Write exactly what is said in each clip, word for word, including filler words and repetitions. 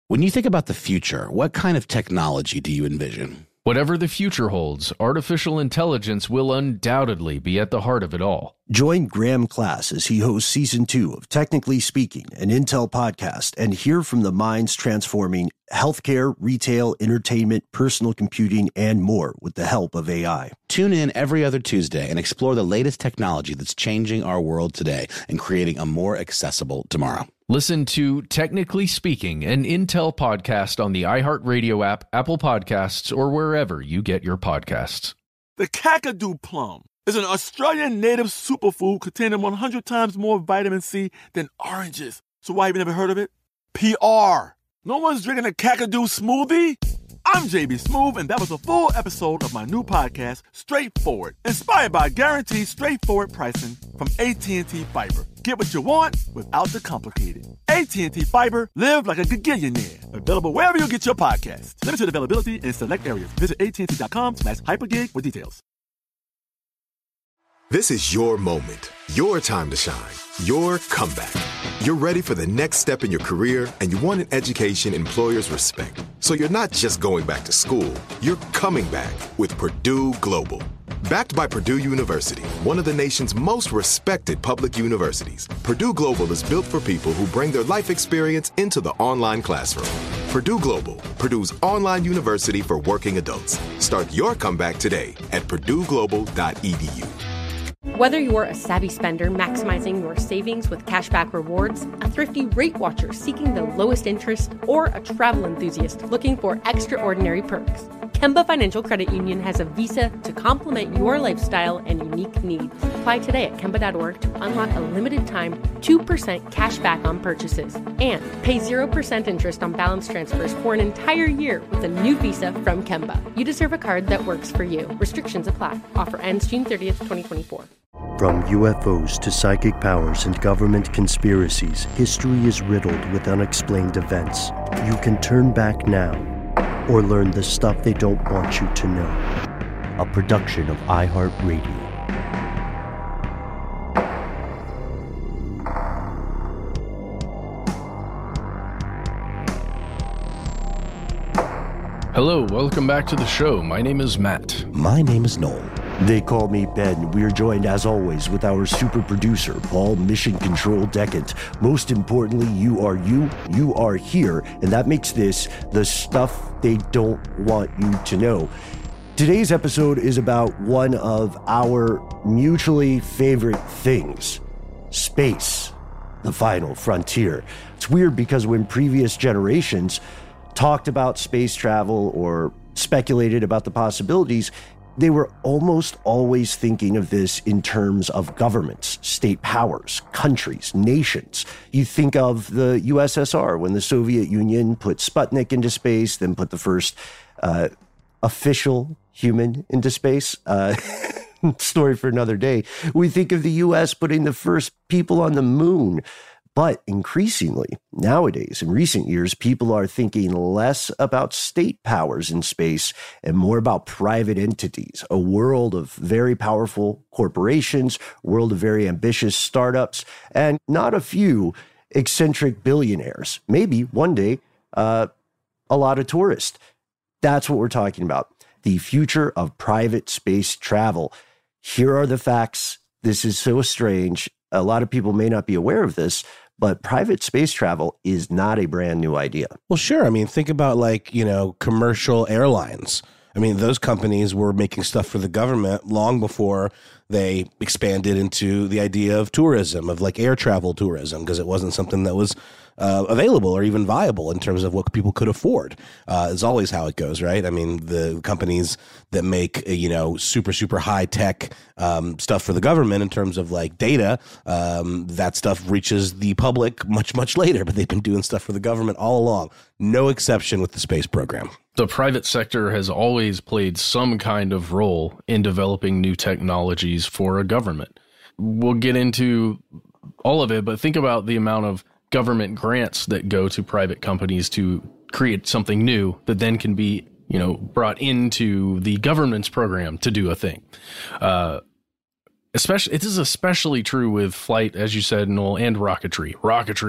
When you think about the future, what kind of technology do you envision? Whatever the future holds, artificial intelligence will undoubtedly be at the heart of it all. Join Graham Class as he hosts Season two of Technically Speaking, an Intel podcast, and hear from the minds transforming healthcare, retail, entertainment, personal computing, and more with the help of A I. Tune in every other Tuesday and explore the latest technology that's changing our world today and creating a more accessible tomorrow. Listen to Technically Speaking, an Intel podcast on the iHeartRadio app, Apple Podcasts, or wherever you get your podcasts. The Kakadu plum is an Australian native superfood containing one hundred times more vitamin C than oranges. So why have you never heard of it? P R. No one's drinking a Kakadu smoothie? I'm J B Smoove, and that was a full episode of my new podcast, Straightforward, inspired by guaranteed straightforward pricing from A T and T Fiber. Get what you want without the complicated. A T and T Fiber, live like a gigillionaire. Available wherever you get your podcasts. Limited availability in select areas. Visit A T and T dot com slash hypergig for details. This is your moment, your time to shine, your comeback. You're ready for the next step in your career, and you want an education employers respect. So you're not just going back to school, you're coming back with Purdue Global. Backed by Purdue University, one of the nation's most respected public universities, Purdue Global is built for people who bring their life experience into the online classroom. Purdue Global, Purdue's online university for working adults. Start your comeback today at purdue global dot e d u. Whether you're a savvy spender maximizing your savings with cashback rewards, a thrifty rate watcher seeking the lowest interest, or a travel enthusiast looking for extraordinary perks, Kemba Financial Credit Union has a visa to complement your lifestyle and unique needs. Apply today at Kemba dot org to unlock a limited time two percent cash back on purchases and pay zero percent interest on balance transfers for an entire year with a new visa from Kemba. You deserve a card that works for you. Restrictions apply. Offer ends June thirtieth, twenty twenty-four. From U F Os to psychic powers and government conspiracies, history is riddled with unexplained events. You can turn back now or learn the stuff they don't want you to know. A production of iHeartRadio. Hello, welcome back to the show. My name is Matt. My name is Noel. They call me Ben. We are joined, as always, with our super producer, Paul Mission Control Decant. Most importantly, you are you, you are here, and that makes this the stuff they don't want you to know. Today's episode is about one of our mutually favorite things, space, the final frontier. It's weird because when previous generations talked about space travel or speculated about the possibilities, they were almost always thinking of this in terms of governments, state powers, countries, nations. You think of the U S S R when the Soviet Union put Sputnik into space, then put the first uh, official human into space. Uh, story for another day. We think of the U S putting the first people on the moon. But increasingly, nowadays, in recent years, people are thinking less about state powers in space and more about private entities, a world of very powerful corporations, a world of very ambitious startups, and not a few eccentric billionaires. Maybe one day, uh, a lot of tourists. That's what we're talking about. The future of private space travel. Here are the facts. This is so strange. A lot of people may not be aware of this, but private space travel is not a brand new idea. Well, sure. I mean, think about like, you know, commercial airlines. I mean, those companies were making stuff for the government long before they expanded into the idea of tourism, of like air travel tourism, because it wasn't something that was uh, available or even viable in terms of what people could afford. Uh, it's always how it goes, right? I mean, the companies that make, you know, super, super high tech um, stuff for the government in terms of like data, um, that stuff reaches the public much, much later, but they've been doing stuff for the government all along. No exception with the space program. The private sector has always played some kind of role in developing new technologies for a government. We'll get into all of it, but think about the amount of government grants that go to private companies to create something new that then can be, you know, brought into the government's program to do a thing. Uh, especially, it is especially true with flight, as you said, Noel, and rocketry. Rocketry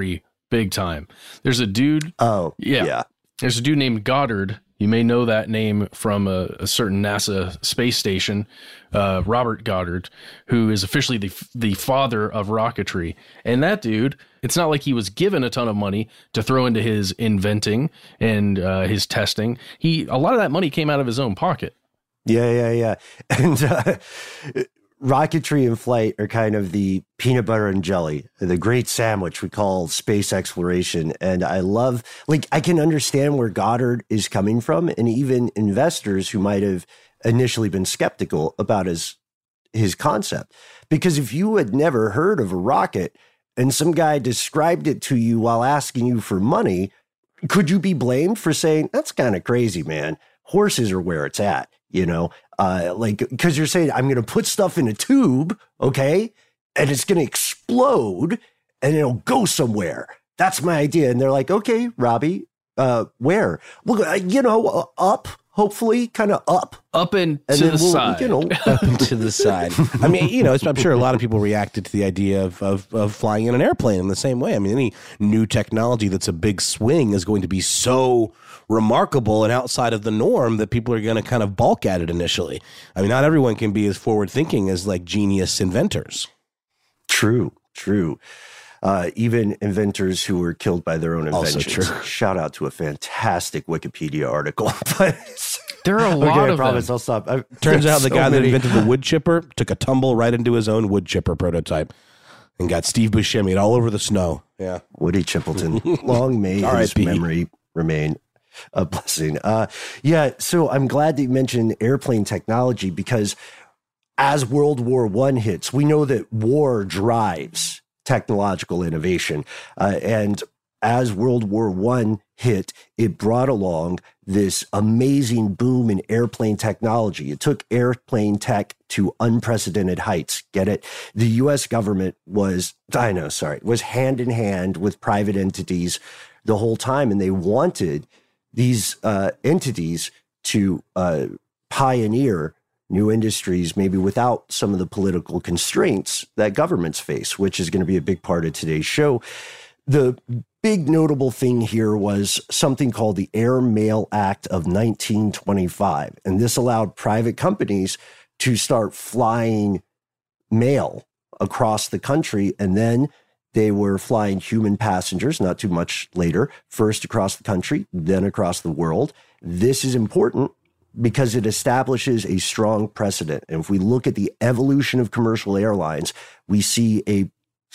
big time. There's a dude. Oh, yeah. yeah. There's a dude named Goddard. You may know that name from a, a certain NASA space station, uh, Robert Goddard, who is officially the the father of rocketry. And that dude, it's not like he was given a ton of money to throw into his inventing and uh, his testing. He a lot of that money came out of his own pocket. Yeah, yeah, yeah. And uh, rocketry and flight are kind of the peanut butter and jelly, the great sandwich we call space exploration. And I love, like, I can understand where Goddard is coming from, and even investors who might have initially been skeptical about his his concept. Because if you had never heard of a rocket and some guy described it to you while asking you for money, could you be blamed for saying, that's kind of crazy, man? Horses are where it's at. You know, uh, like, because you're saying, I'm going to put stuff in a tube, okay, and it's going to explode and it'll go somewhere. That's my idea. And they're like, okay, Robbie, uh, where? Well, uh, you know, uh, up, hopefully, kind of up. Up and, and to the we'll, side. You know, Up and to the side. I mean, you know, I'm sure a lot of people reacted to the idea of, of, of flying in an airplane in the same way. I mean, any new technology that's a big swing is going to be so remarkable and outside of the norm that people are going to kind of balk at it initially. I mean, not everyone can be as forward thinking as like genius inventors. True, true. Uh, even inventors who were killed by their own inventions. Also true. Shout out to a fantastic Wikipedia article. But there are a lot okay, of I promise them. I'll stop. I, Turns out the so guy many. that invented the wood chipper took a tumble right into his own wood chipper prototype and got Steve Buscemi all over the snow. Yeah. Woody Chippleton. Long may his R I P memory remain a blessing. Uh, yeah, so I'm glad that you mentioned airplane technology, because as World War One hits, we know that war drives technological innovation. Uh, and as World War One hit, it brought along this amazing boom in airplane technology. It took airplane tech to unprecedented heights. Get it? The U S government was, I know, sorry, was hand in hand with private entities the whole time. And they wanted these uh, entities to uh, pioneer new industries, maybe without some of the political constraints that governments face, which is going to be a big part of today's show. The big notable thing here was something called the Air Mail Act of nineteen twenty-five. And this allowed private companies to start flying mail across the country. And then they were flying human passengers not too much later, first across the country, then across the world. This is important because it establishes a strong precedent. And if we look at the evolution of commercial airlines, we see a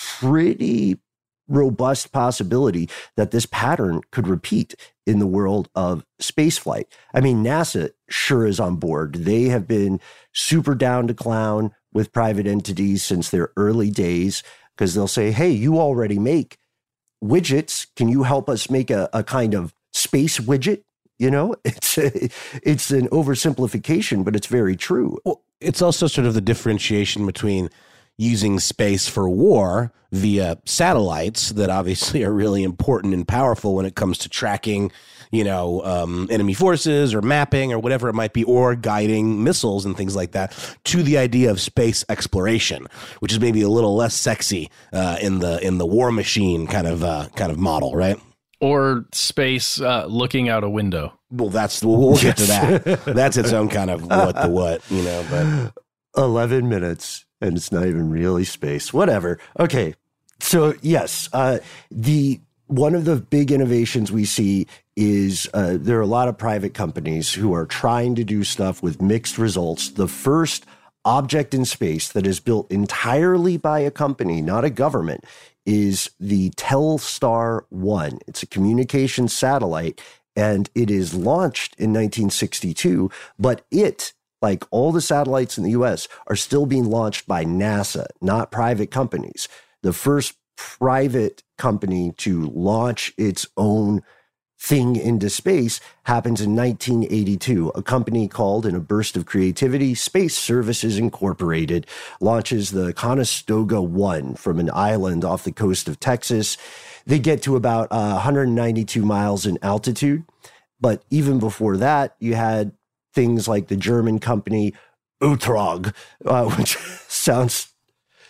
pretty robust possibility that this pattern could repeat in the world of spaceflight. I mean, NASA sure is on board. They have been super down to clown with private entities since their early days, because they'll say, hey, you already make widgets. Can you help us make a, a kind of space widget? You know, it's a, it's an oversimplification, but it's very true. Well, it's also sort of the differentiation between using space for war via satellites that obviously are really important and powerful when it comes to tracking, you know, um, enemy forces or mapping or whatever it might be, or guiding missiles and things like that, to the idea of space exploration, which is maybe a little less sexy uh, in the in the war machine kind of uh, kind of model, right? Or space uh, looking out a window. Well, that's we'll, we'll get to that. That's its own kind of what the what, you know. But eleven minutes. And it's not even really space, whatever. Okay. So yes, uh, the one of the big innovations we see is uh, there are a lot of private companies who are trying to do stuff with mixed results. The first object in space that is built entirely by a company, not a government, is the Telstar one. It's a communication satellite, and it is launched in nineteen sixty-two, but it, like all the satellites in the U S, are still being launched by NASA, not private companies. The first private company to launch its own thing into space happens in nineteen eighty-two. A company called, in a burst of creativity, Space Services Incorporated launches the Conestoga one from an island off the coast of Texas. They get to about uh, one hundred ninety-two miles in altitude. But even before that, you had things like the German company Utrog, uh, which sounds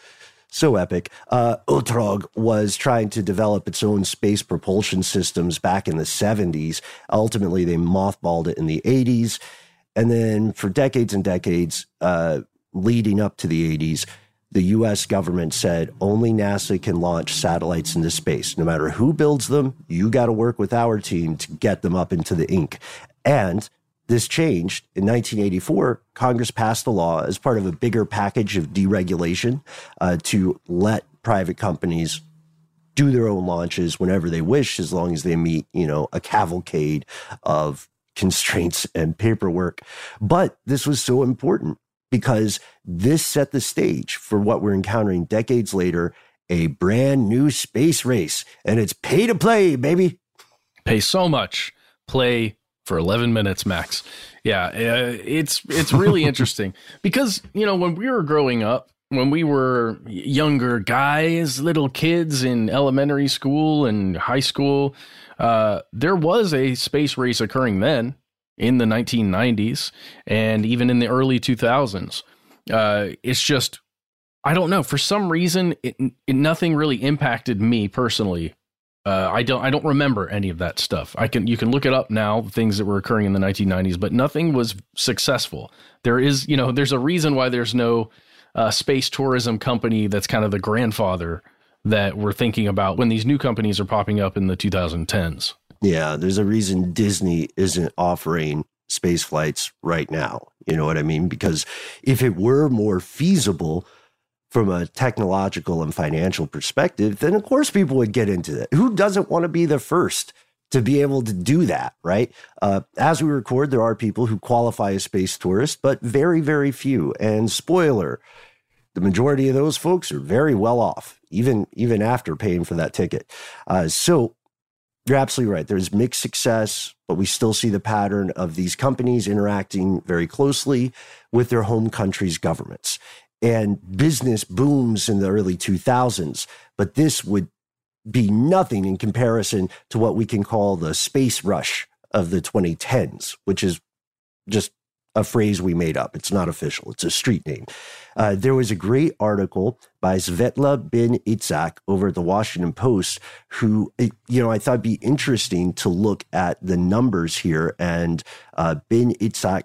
So epic. Uh, Otrog was trying to develop its own space propulsion systems back in the seventies. Ultimately, they mothballed it in the eighties. And then for decades and decades, uh, leading up to the eighties, the U S government said only NASA can launch satellites into space. No matter who builds them, you got to work with our team to get them up into the ink. And this changed in nineteen eighty-four. Congress passed a law as part of a bigger package of deregulation uh, to let private companies do their own launches whenever they wish, as long as they meet, you know, a cavalcade of constraints and paperwork. But this was so important because this set the stage for what we're encountering decades later, a brand new space race. And it's pay to play, baby. Pay so much. Play for eleven minutes max. Yeah, uh, it's it's really interesting because, you know, when we were growing up, when we were younger guys, little kids in elementary school and high school, uh, there was a space race occurring then in the nineteen nineties and even in the early two thousands. Uh, it's just, I don't know, for some reason, it, it, nothing really impacted me personally. Uh, I don't. I don't remember any of that stuff. I can. You can look it up now. Things that were occurring in the nineteen nineties, but nothing was successful. There is, you know, there's a reason why there's no uh, space tourism company that's kind of the grandfather that we're thinking about when these new companies are popping up in the two thousand tens. Yeah, there's a reason Disney isn't offering space flights right now. You know what I mean? Because if it were more feasible from a technological and financial perspective, then of course people would get into it. Who doesn't want to be the first to be able to do that, right? Uh, as we record, there are people who qualify as space tourists, but very, very few. And spoiler, the majority of those folks are very well off, even, even after paying for that ticket. Uh, so you're absolutely right. There's mixed success, but we still see the pattern of these companies interacting very closely with their home country's governments. And business booms in the early two thousands, but this would be nothing in comparison to what we can call the space rush of the twenty tens, which is just a phrase we made up. It's not official. It's a street name. Uh, there was a great article by Svetla Ben-Itzhak over at the Washington Post, who, you know, I thought it'd be interesting to look at the numbers here. And uh, Ben-Itzhak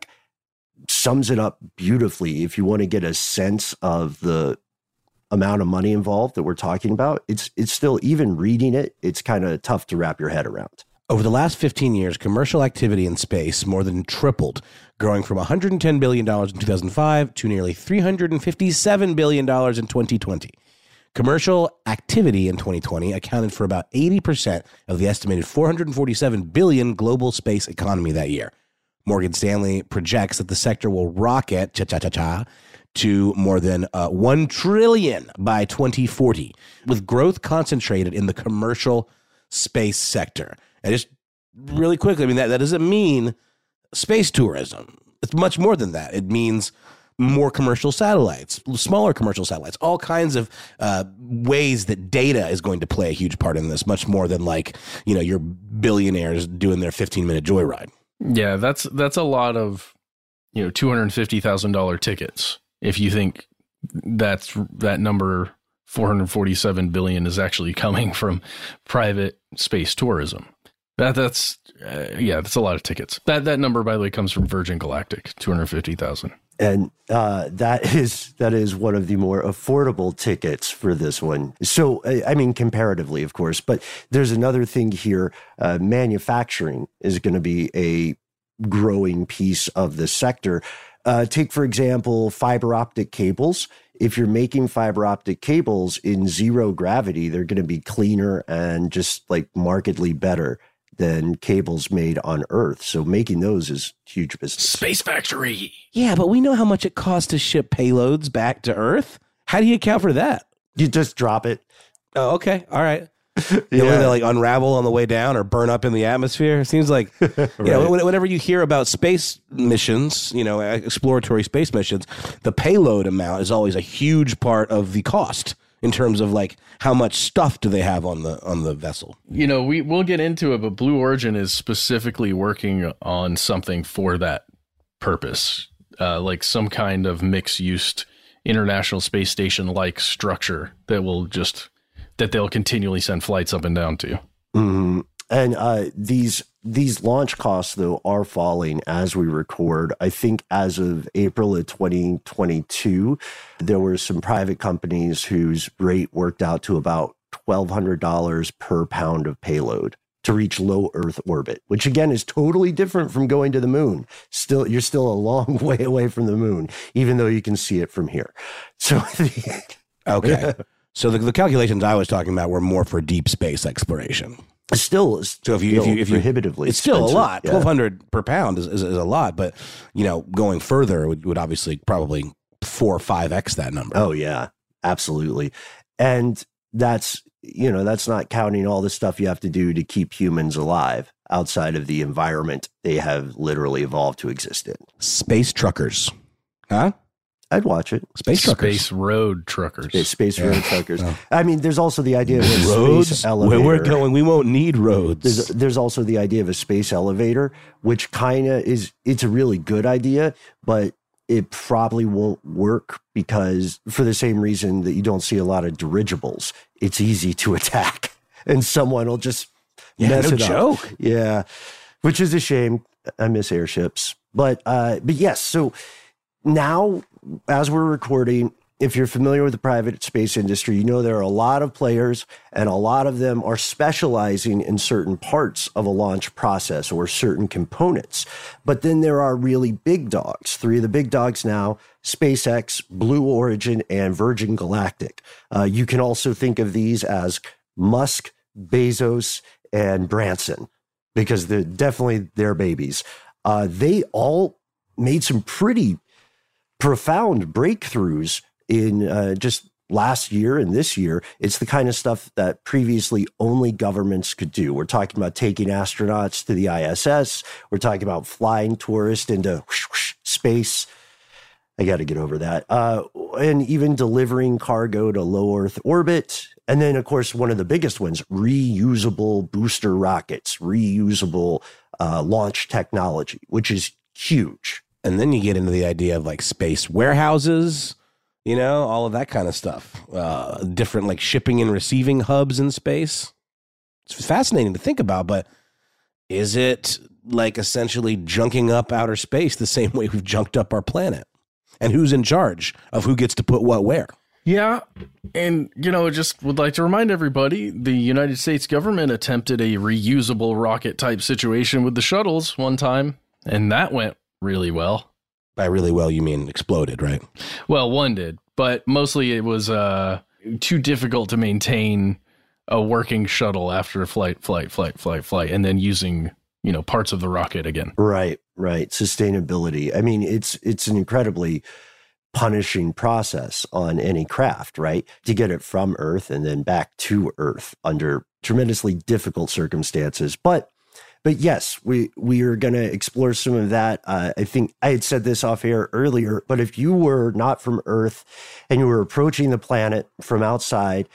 sums it up beautifully. If you want to get a sense of the amount of money involved that we're talking about, it's it's still, even reading it, it's kind of tough to wrap your head around. Over the last fifteen years, commercial activity in space more than tripled, growing from one hundred ten billion dollars in two thousand five to nearly three hundred fifty-seven billion dollars in twenty twenty. Commercial activity in twenty twenty accounted for about eighty percent of the estimated four hundred forty-seven billion dollars global space economy that year. Morgan Stanley projects that the sector will rocket cha-cha-cha-cha to more than uh, one trillion dollars by twenty forty, with growth concentrated in the commercial space sector. And just really quickly, I mean, that, that doesn't mean space tourism. It's much more than that. It means more commercial satellites, smaller commercial satellites, all kinds of uh, ways that data is going to play a huge part in this, much more than like, you know, your billionaires doing their fifteen-minute joyride. Yeah, that's that's a lot of, you know, two hundred fifty thousand dollars tickets. If you think that's that number, four hundred forty-seven billion dollars is actually coming from private space tourism. That that's uh, yeah, that's a lot of tickets. That that number, by the way, comes from Virgin Galactic, two hundred fifty thousand. And uh, that is that is one of the more affordable tickets for this one. So, I mean, comparatively, of course. But there's another thing here. Uh, manufacturing is going to be a growing piece of the sector. Uh, take, for example, fiber optic cables. If you're making fiber optic cables in zero gravity, they're going to be cleaner and just like markedly better than cables made on Earth. So making those is huge business. Space factory. Yeah, but we know how much it costs to ship payloads back to Earth. How do you account for that? You just drop it. Oh, okay. All right. Yeah. You know, they like unravel on the way down or burn up in the atmosphere. It seems like, you know, whenever you hear about space missions, you know, exploratory space missions, the payload amount is always a huge part of the cost in terms of like how much stuff do they have on the on the vessel. You know, we we'll get into it, but Blue Origin is specifically working on something for that purpose, uh, like some kind of mixed use International Space Station like structure that will just that they'll continually send flights up and down to. Mm-hmm. And uh, these these launch costs, though, are falling as we record. I think as of April of twenty twenty-two, there were some private companies whose rate worked out to about twelve hundred dollars per pound of payload to reach low Earth orbit, which again is totally different from going to the moon. Still, you're still a long way away from the moon, even though you can see it from here. So, okay. So the, the calculations I was talking about were more for deep space exploration. Still, so if you if you if you prohibitively, it's still expensive. a lot. Yeah. Twelve hundred per pound is, is is a lot, but you know, going further would, would obviously probably four or five x that number. Oh yeah, absolutely, and that's you know that's not counting all the stuff you have to do to keep humans alive outside of the environment they have literally evolved to exist in. Space truckers, huh? I'd watch it. Space truckers. Space road truckers. Space, space Yeah. road truckers. Oh. I mean, there's also the idea of a Roads. space elevator. Where we're going, we won't need roads. There's, there's also the idea of a space elevator, which kind of is, it's a really good idea, but it probably won't work because for the same reason that you don't see a lot of dirigibles, it's easy to attack and someone will just Yeah, mess no it joke. up. Yeah, which is a shame. I miss airships. But, uh, but yes, so now as we're recording, if you're familiar with the private space industry, you know there are a lot of players and a lot of them are specializing in certain parts of a launch process or certain components. But then there are really big dogs. Three of the big dogs now, SpaceX, Blue Origin, and Virgin Galactic. Uh, you can also think of these as Musk, Bezos, and Branson because they're definitely their babies. Uh, they all made some pretty profound breakthroughs in uh, just last year and this year. It's the kind of stuff that previously only governments could do. We're talking about taking astronauts to the I S S. We're talking about flying tourists into whoosh, whoosh, space. I got to get over that. Uh, and even delivering cargo to low Earth orbit. And then, of course, one of the biggest ones, reusable booster rockets, reusable uh, launch technology, which is huge. And then you get into the idea of like space warehouses, you know, all of that kind of stuff. Uh, different like shipping and receiving hubs in space. It's fascinating to think about, but is it like essentially junking up outer space the same way we've junked up our planet? And who's in charge of who gets to put what where? Yeah. And, you know, just would like to remind everybody, the United States government attempted a reusable rocket type situation with the shuttles one time, and that went really well. By really well, you mean exploded, right? Well, one did, but mostly it was uh, too difficult to maintain a working shuttle after flight, flight, flight, flight, flight, and then using, you know, parts of the rocket again. Right, right. Sustainability. I mean, it's it's an incredibly punishing process on any craft, right? To get it from Earth and then back to Earth under tremendously difficult circumstances. But But yes, we, we are going to explore some of that. Uh, I think I had said this off air earlier, but if you were not from Earth and you were approaching the planet from outside,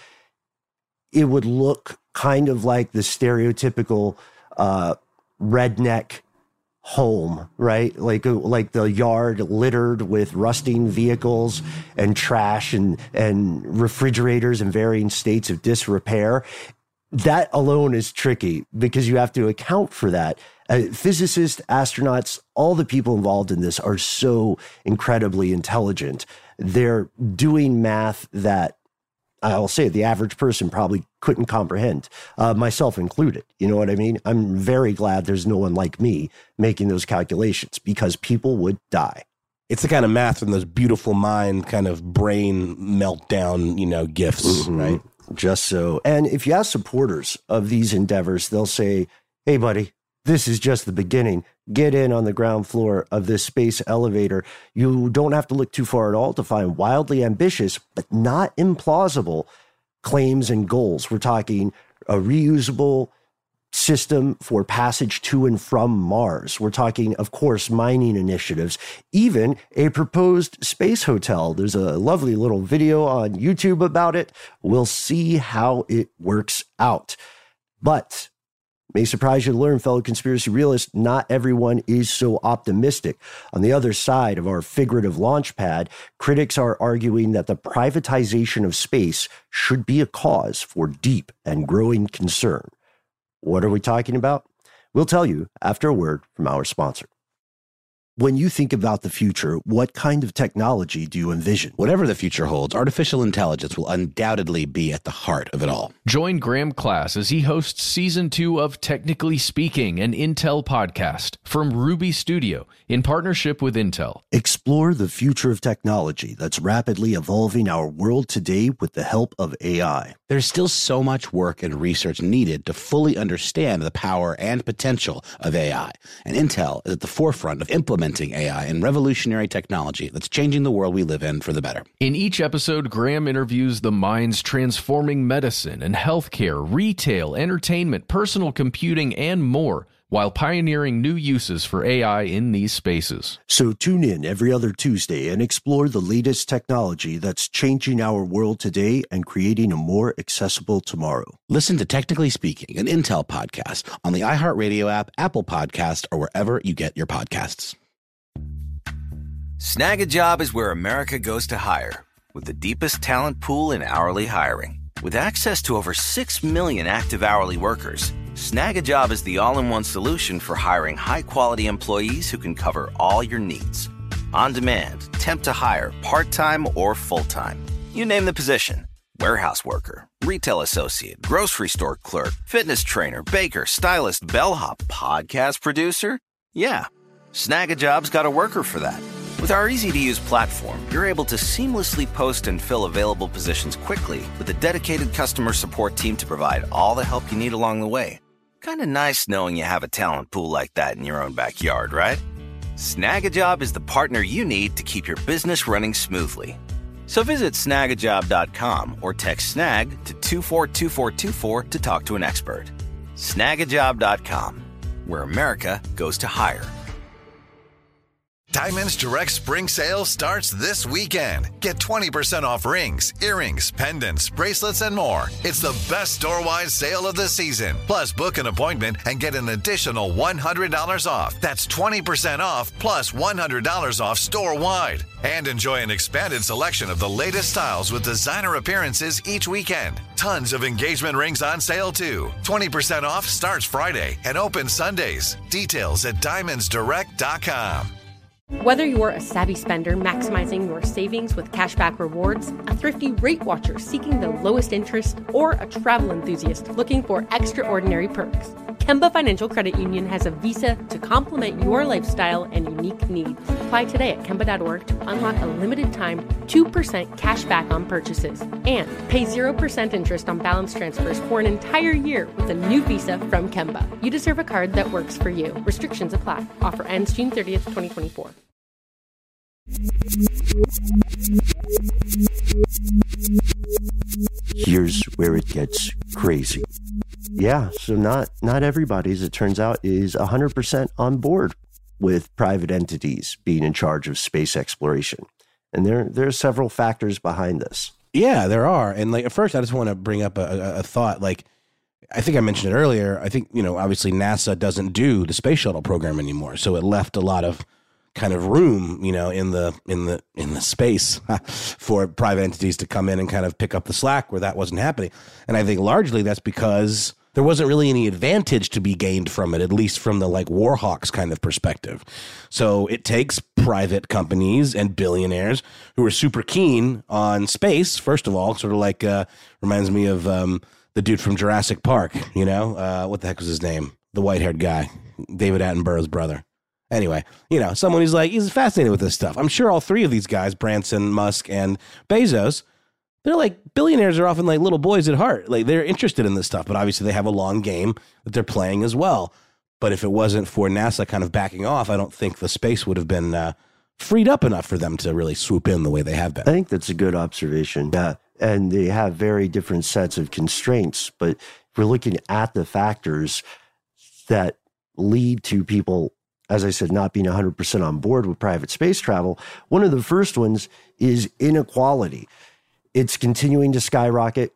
it would look kind of like the stereotypical uh, redneck home, right? Like like the yard littered with rusting vehicles and trash and, and refrigerators in varying states of disrepair. That alone is tricky because you have to account for that. Uh, physicists, astronauts, all the people involved in this are so incredibly intelligent. They're doing math that I'll say the average person probably couldn't comprehend, uh, myself included. You know what I mean? I'm very glad there's no one like me making those calculations because people would die. It's the kind of math from those beautiful mind kind of brain meltdown, you know, gifts, Mm-hmm. right? Just so. And if you ask supporters of these endeavors, they'll say, hey, buddy, this is just the beginning. Get in on the ground floor of this space elevator. You don't have to look too far at all to find wildly ambitious, but not implausible claims and goals. We're talking a reusable system for passage to and from Mars. We're talking, of course, mining initiatives, even a proposed space hotel. There's a lovely little video on YouTube about it. We'll see how it works out. But May surprise you to learn, fellow conspiracy realists, not everyone is so optimistic. On the other side of our figurative launch pad, critics are arguing that the privatization of space should be a cause for deep and growing concern. What are we talking about? We'll tell you after a word from our sponsor. When you think about the future, what kind of technology do you envision? Whatever the future holds, artificial intelligence will undoubtedly be at the heart of it all. Join Graham Class as he hosts season two of Technically Speaking, an Intel podcast from Ruby Studio in partnership with Intel. Explore the future of technology that's rapidly evolving our world today with the help of A I. There's still so much work and research needed to fully understand the power and potential of A I, and Intel is at the forefront of implementing A I and revolutionary technology that's changing the world we live in for the better. In each episode, Graham interviews the minds transforming medicine and healthcare, retail, entertainment, personal computing, and more, while pioneering new uses for A I in these spaces. So tune in every other Tuesday and explore the latest technology that's changing our world today and creating a more accessible tomorrow. Listen to Technically Speaking, an Intel podcast on the iHeartRadio app, Apple Podcast, or wherever you get your podcasts. Snag a Job is where America goes to hire, with the deepest talent pool in hourly hiring. With access to over six million active hourly workers, Snag a Job is the all-in-one solution for hiring high-quality employees who can cover all your needs. On demand, temp to hire, part-time or full-time. You name the position. Warehouse worker, retail associate, grocery store clerk, fitness trainer, baker, stylist, bellhop, podcast producer. Yeah, Snag a Job's got a worker for that. With our easy-to-use platform, you're able to seamlessly post and fill available positions quickly with a dedicated customer support team to provide all the help you need along the way. Kind of nice knowing you have a talent pool like that in your own backyard, right? Snag a Job is the partner you need to keep your business running smoothly. So visit snag a job dot com or text SNAG to two four two four two four to talk to an expert. snag a job dot com, where America goes to hire. Diamonds Direct Spring Sale starts this weekend. Get twenty percent off rings, earrings, pendants, bracelets, and more. It's the best store-wide sale of the season. Plus, book an appointment and get an additional one hundred dollars off. That's twenty percent off plus one hundred dollars off store-wide. And enjoy an expanded selection of the latest styles with designer appearances each weekend. Tons of engagement rings on sale, too. twenty percent off starts Friday and opens Sundays. Details at diamonds direct dot com. Whether you're a savvy spender maximizing your savings with cashback rewards, a thrifty rate watcher seeking the lowest interest, or a travel enthusiast looking for extraordinary perks, Kemba Financial Credit Union has a visa to complement your lifestyle and unique needs. Apply today at Kemba dot org to unlock a limited time two percent cash back on purchases and pay zero percent interest on balance transfers for an entire year with a new visa from Kemba. You deserve a card that works for you. Restrictions apply. Offer ends June thirtieth, twenty twenty-four. Here's where it gets crazy. Yeah, so not not everybody, as it turns out, is one hundred percent on board with private entities being in charge of space exploration. And there, there are several factors behind this. Yeah, there are. And like at first, I just want to bring up a, a, a thought. Like, I think I mentioned it earlier. I think, you know, obviously NASA doesn't do the space shuttle program anymore. So it left a lot of kind of room, you know, in the in the in the space for private entities to come in and kind of pick up the slack where that wasn't happening. And I think largely that's because there wasn't really any advantage to be gained from it, at least from the like Warhawks kind of perspective. So it takes private companies and billionaires who are super keen on space, first of all, sort of like uh, reminds me of um, the dude from Jurassic Park, you know, uh, what the heck was his name? The white-haired guy, David Attenborough's brother. Anyway, you know, someone who's like, he's fascinated with this stuff. I'm sure all three of these guys, Branson, Musk, and Bezos, they're like, billionaires are often like little boys at heart. Like, they're interested in this stuff, but obviously they have a long game that they're playing as well. But if it wasn't for NASA kind of backing off, I don't think the space would have been uh, freed up enough for them to really swoop in the way they have been. I think that's a good observation. Yeah. And they have very different sets of constraints. But if we're looking at the factors that lead to people, as I said, not being one hundred percent on board with private space travel, one of the first ones is inequality. It's continuing to skyrocket.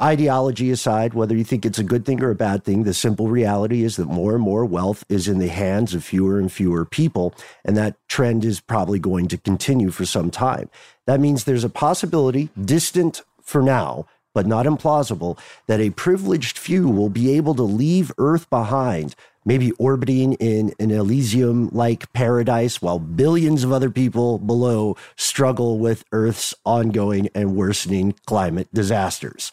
ideology aside, whether you think it's a good thing or a bad thing, the simple reality is that more and more wealth is in the hands of fewer and fewer people, and that trend is probably going to continue for some time. That means there's a possibility, distant for now, but not implausible, that a privileged few will be able to leave Earth behind, maybe orbiting in an Elysium-like paradise while billions of other people below struggle with Earth's ongoing and worsening climate disasters.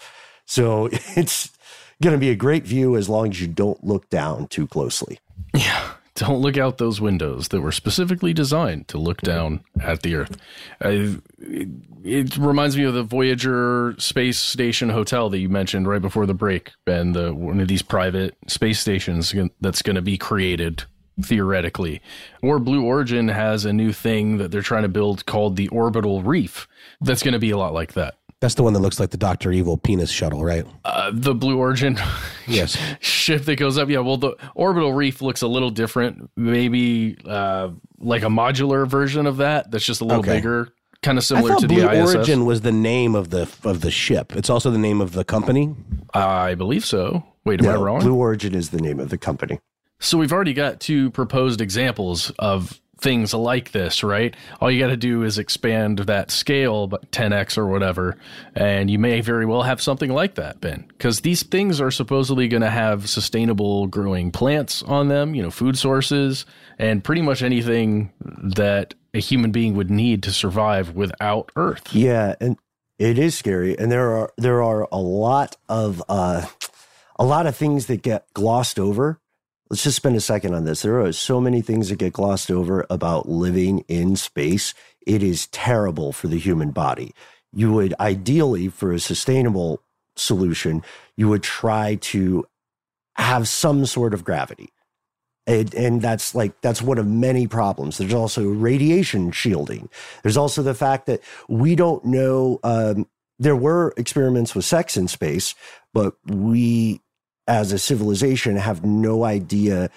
So it's going to be a great view as long as you don't look down too closely. Yeah. Don't look out those windows that were specifically designed to look down at the Earth. Uh, it, it reminds me of the Voyager Space Station Hotel that you mentioned right before the break, Ben, the, one of these private space stations that's going to be created theoretically. Or Blue Origin has a new thing that they're trying to build called the Orbital Reef that's going to be a lot like that. That's the one that looks like the Doctor Evil penis shuttle, right? Uh, the Blue Origin yes. ship that goes up. Yeah, well, the Orbital Reef looks a little different. Maybe uh, like a modular version of that. That's just a little okay. bigger, kind of similar I thought to Blue the I S S. Blue Origin was the name of the of the ship. It's also the name of the company? I believe so. Wait, am no, I wrong? Blue Origin is the name of the company. So we've already got two proposed examples of things like this, right? All you got to do is expand that scale, but ten x or whatever, and you may very well have something like that, Ben, because these things are supposedly going to have sustainable growing plants on them, you know, food sources, and pretty much anything that a human being would need to survive without Earth. Yeah, and it is scary, and there are there are a lot of uh, a lot of things that get glossed over. Let's just spend a second on this. There are so many things that get glossed over about living in space. It is terrible for the human body. You would ideally, for a sustainable solution, you would try to have some sort of gravity. And, and that's like, that's one of many problems. There's also radiation shielding. There's also the fact that we don't know, um, there were experiments with sex in space, but we, as a civilization, have no idea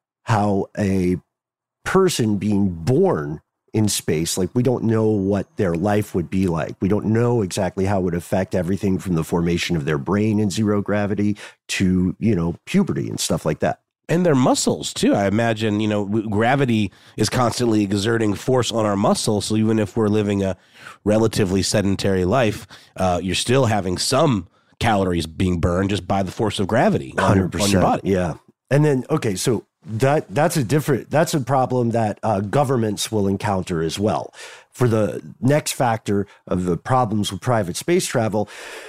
how a person being born in space, like we don't know what their life would be like. We don't know exactly how it would affect everything from the formation of their brain in zero gravity to, you know, puberty and stuff like that. And their muscles, too. I imagine, you know, gravity is constantly exerting force on our muscles. So even if we're living a relatively sedentary life, uh, you're still having some calories being burned just by the force of gravity on, your, on your body. Yeah. And then, okay, so that that's a different, that's a problem that uh, governments will encounter as well. For the next factor of the problems with private space travel,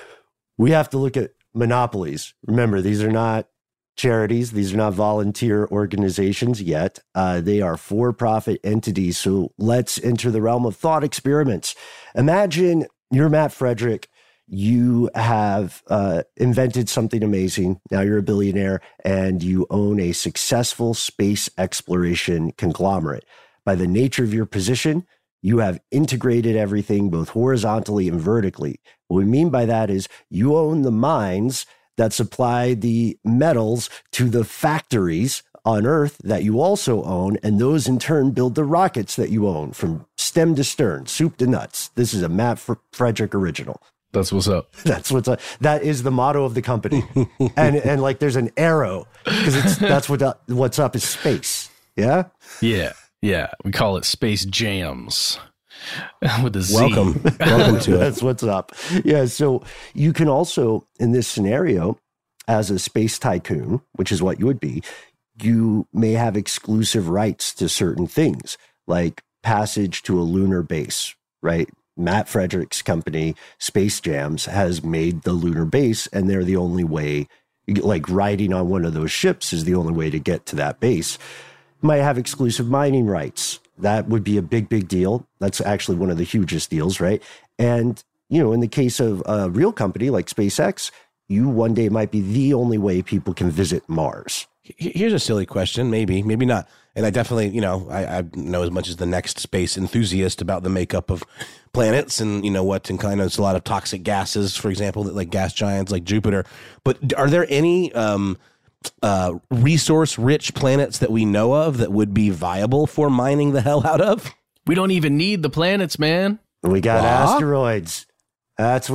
we have to look at monopolies. Remember, these are not charities. These are not volunteer organizations yet. Uh, they are for-profit entities. So let's enter the realm of thought experiments. Imagine you're Matt Frederick. You have uh, invented something amazing. Now you're a billionaire and you own a successful space exploration conglomerate. By the nature of your position, you have integrated everything both horizontally and vertically. What we mean by that is you own the mines that supply the metals to the factories on Earth that you also own, and those in turn build the rockets that you own from stem to stern, soup to nuts. This is a Matt F- Frederick original. That's what's up. That's what's up. That is the motto of the company. and and like there's an arrow because it's that's what uh, what's up is space. Yeah? Yeah. Yeah. We call it Space Jams with a Z. Welcome. Welcome to it. That's what's up. Yeah. So you can also, in this scenario, as a space tycoon, which is what you would be, you may have exclusive rights to certain things like passage to a lunar base, right? Matt Frederick's company, Space Jams, has made the lunar base, and they're the only way, like riding on one of those ships is the only way to get to that base. Might have exclusive mining rights. That would be a big, big deal. That's actually one of the hugest deals, right? And, you know, in the case of a real company like SpaceX, you one day might be the only way people can visit Mars. Here's a silly question, maybe, maybe not. And I definitely, you know, I, I know as much as the next space enthusiast about the makeup of planets and, you know, what and kind of it's a lot of toxic gases, for example, that like gas giants like Jupiter. But are there any um, uh, resource-rich planets that we know of that would be viable for mining the hell out of? We don't even need the planets, man. We got What? asteroids. That's where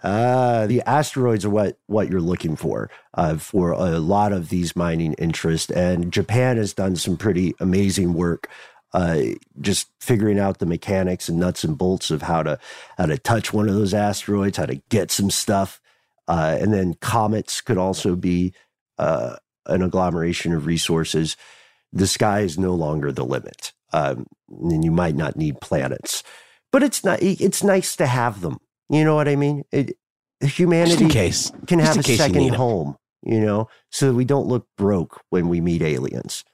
Uh, the asteroids are what, what you're looking for uh, for a lot of these mining interests. And Japan has done some pretty amazing work uh, just figuring out the mechanics and nuts and bolts of how to how to touch one of those asteroids, how to get some stuff. Uh, and then comets could also be uh, an agglomeration of resources. The sky is no longer the limit. Um, and you might not need planets. But it's not. It's nice to have them. You know what I mean? It, humanity Just in case. can Just have in a case you second need 'em. home, you know, so that we don't look broke when we meet aliens.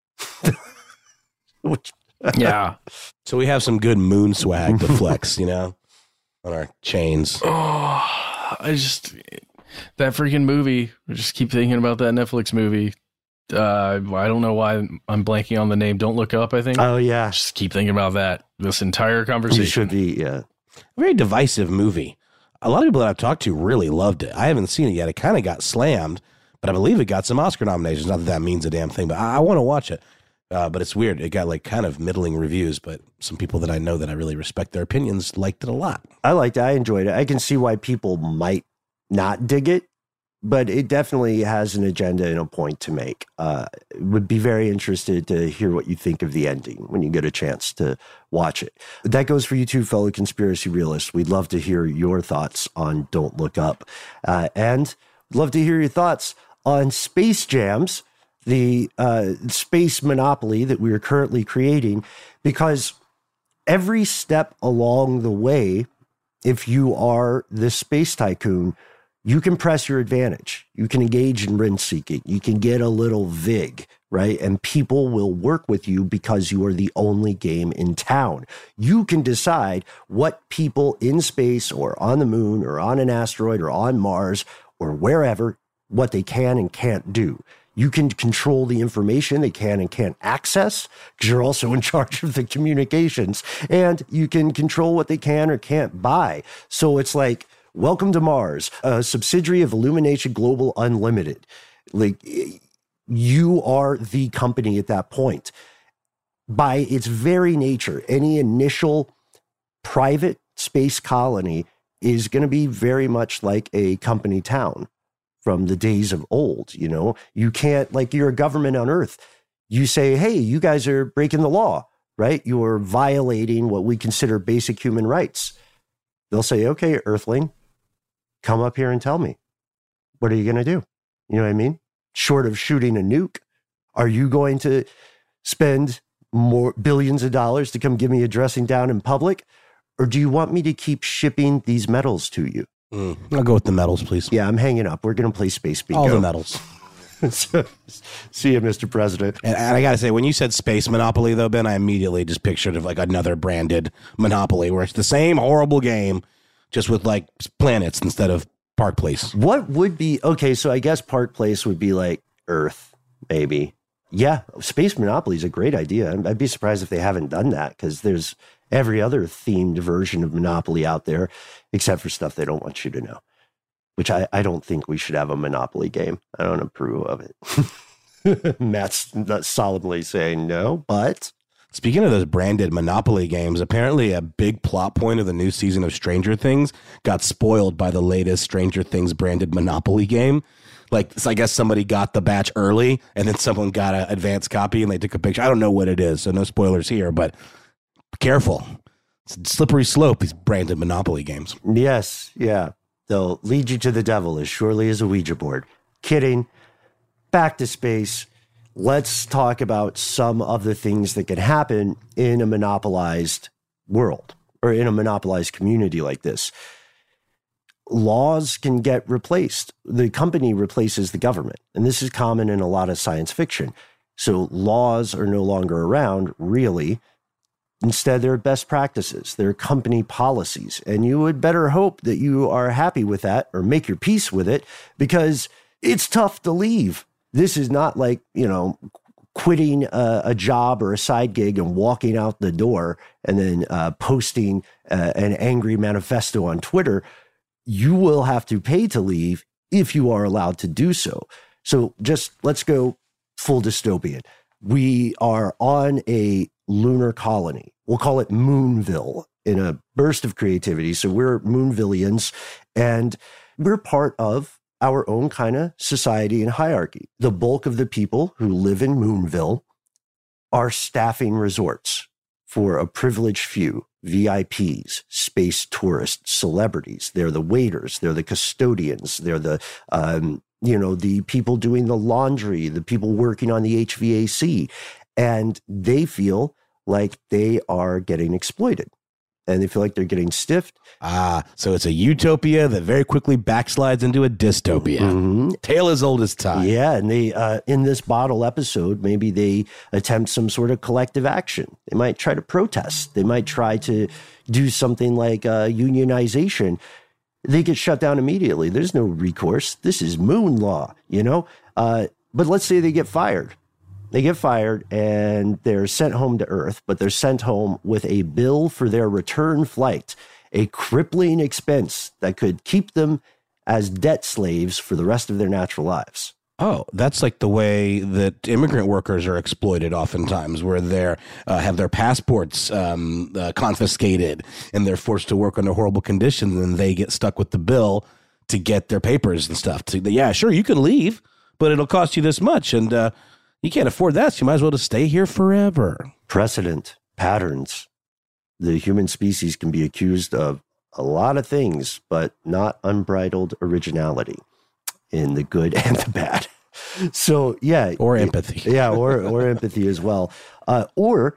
Which, Yeah. So we have some good moon swag to flex, you know, on our chains. Oh, I just that freaking movie. I just keep thinking about that Netflix movie. Uh, I don't know why I'm blanking on the name. Don't Look Up, I think. oh yeah, Just keep thinking about that this entire you conversation. should be. Yeah, Very divisive movie. A lot of people that I've talked to really loved it. I haven't seen it yet. It kind of got slammed, but I believe it got some Oscar nominations. Not that that means a damn thing, but I, I want to watch it. Uh, but it's weird. It got like kind of middling reviews, but some people that I know that I really respect their opinions liked it a lot. I liked it. I enjoyed it. I can see why people might not dig it, but it definitely has an agenda and a point to make. Uh, would be very interested to hear what you think of the ending when you get a chance to watch it. That goes for you too, fellow conspiracy realists. We'd love to hear your thoughts on Don't Look Up. Uh, and we'd love to hear your thoughts on Space Jams, the uh, space monopoly that we are currently creating, because every step along the way, if you are the space tycoon, you can press your advantage. You can engage in rent seeking. You can get a little vig, right? And people will work with you because you are the only game in town. You can decide what people in space or on the moon or on an asteroid or on Mars or wherever, what they can and can't do. You can control the information they can and can't access because you're also in charge of the communications, and you can control what they can or can't buy. So it's like, welcome to Mars, a subsidiary of Illumination Global Unlimited. Like, you are the company at that point. By its very nature, any initial private space colony is going to be very much like a company town from the days of old. You know, you can't, like, you're a government on Earth. You say, hey, you guys are breaking the law, right? You're violating what we consider basic human rights. They'll say, okay, Earthling, come up here and tell me. What are you going to do? You know what I mean? Short of shooting a nuke, are you going to spend more billions of dollars to come give me a dressing down in public? Or do you want me to keep shipping these metals to you? Mm, I'll go with the medals, please. Yeah, I'm hanging up. We're going to play Space Bingo. All the medals. So, see you, Mister President. And, and I got to say, when you said Space Monopoly, though, Ben, I immediately just pictured of like another branded Monopoly where it's the same horrible game, just with like planets instead of Park Place. What would be, okay, so I guess Park Place would be like Earth, maybe. Yeah, Space Monopoly is a great idea. I'd be surprised if they haven't done that, because there's every other themed version of Monopoly out there, except for stuff they don't want you to know, which I, I don't think we should have a Monopoly game. I don't approve of it. Matt's not solemnly saying no, but... Speaking of those branded Monopoly games, apparently a big plot point of the new season of Stranger Things got spoiled by the latest Stranger Things branded Monopoly game. Like, so I guess somebody got the batch early, and then someone got an advanced copy, and they took a picture. I don't know what it is, so no spoilers here, but careful. It's a slippery slope, these branded Monopoly games. Yes, yeah. They'll lead you to the devil as surely as a Ouija board. Kidding. Back to space. Let's talk about some of the things that can happen in a monopolized world or in a monopolized community like this. Laws can get replaced. The company replaces the government. And this is common in a lot of science fiction. So laws are no longer around, really. Instead, they're best practices. They're company policies. And you would better hope that you are happy with that or make your peace with it, because it's tough to leave. This is not like, you know, quitting a, a job or a side gig and walking out the door and then uh, posting uh, an angry manifesto on Twitter. You will have to pay to leave if you are allowed to do so. So just let's go full dystopian. We are on a lunar colony. We'll call it Moonville in a burst of creativity. So we're Moonvillians, and we're part of our own kind of society and hierarchy. The bulk of the people who live in Moonville are staffing resorts for a privileged few, V I Ps, space tourists, celebrities. They're the waiters, they're the custodians, they're the, um, you know, the people doing the laundry, the people working on the H V A C. And they feel like they are getting exploited. And they feel like they're getting stiffed. Ah, so it's a utopia that very quickly backslides into a dystopia. Mm-hmm. Tale as old as time. Yeah, and they uh, in this bottle episode, maybe they attempt some sort of collective action. They might try to protest. They might try to do something like uh, unionization. They get shut down immediately. There's no recourse. This is moon law, you know? Uh, but let's say they get fired. They get fired and they're sent home to Earth, but they're sent home with a bill for their return flight, a crippling expense that could keep them as debt slaves for the rest of their natural lives. Oh, that's like the way that immigrant workers are exploited oftentimes, where they uh, have their passports um, uh, confiscated and they're forced to work under horrible conditions, and they get stuck with the bill to get their papers and stuff. To, yeah, sure, you can leave, but it'll cost you this much, and uh, you can't afford that, so you might as well just stay here forever. Precedent, patterns. The human species can be accused of a lot of things, but not unbridled originality in the good and the bad. So, yeah. Or empathy. Yeah, or, or empathy as well. Uh, or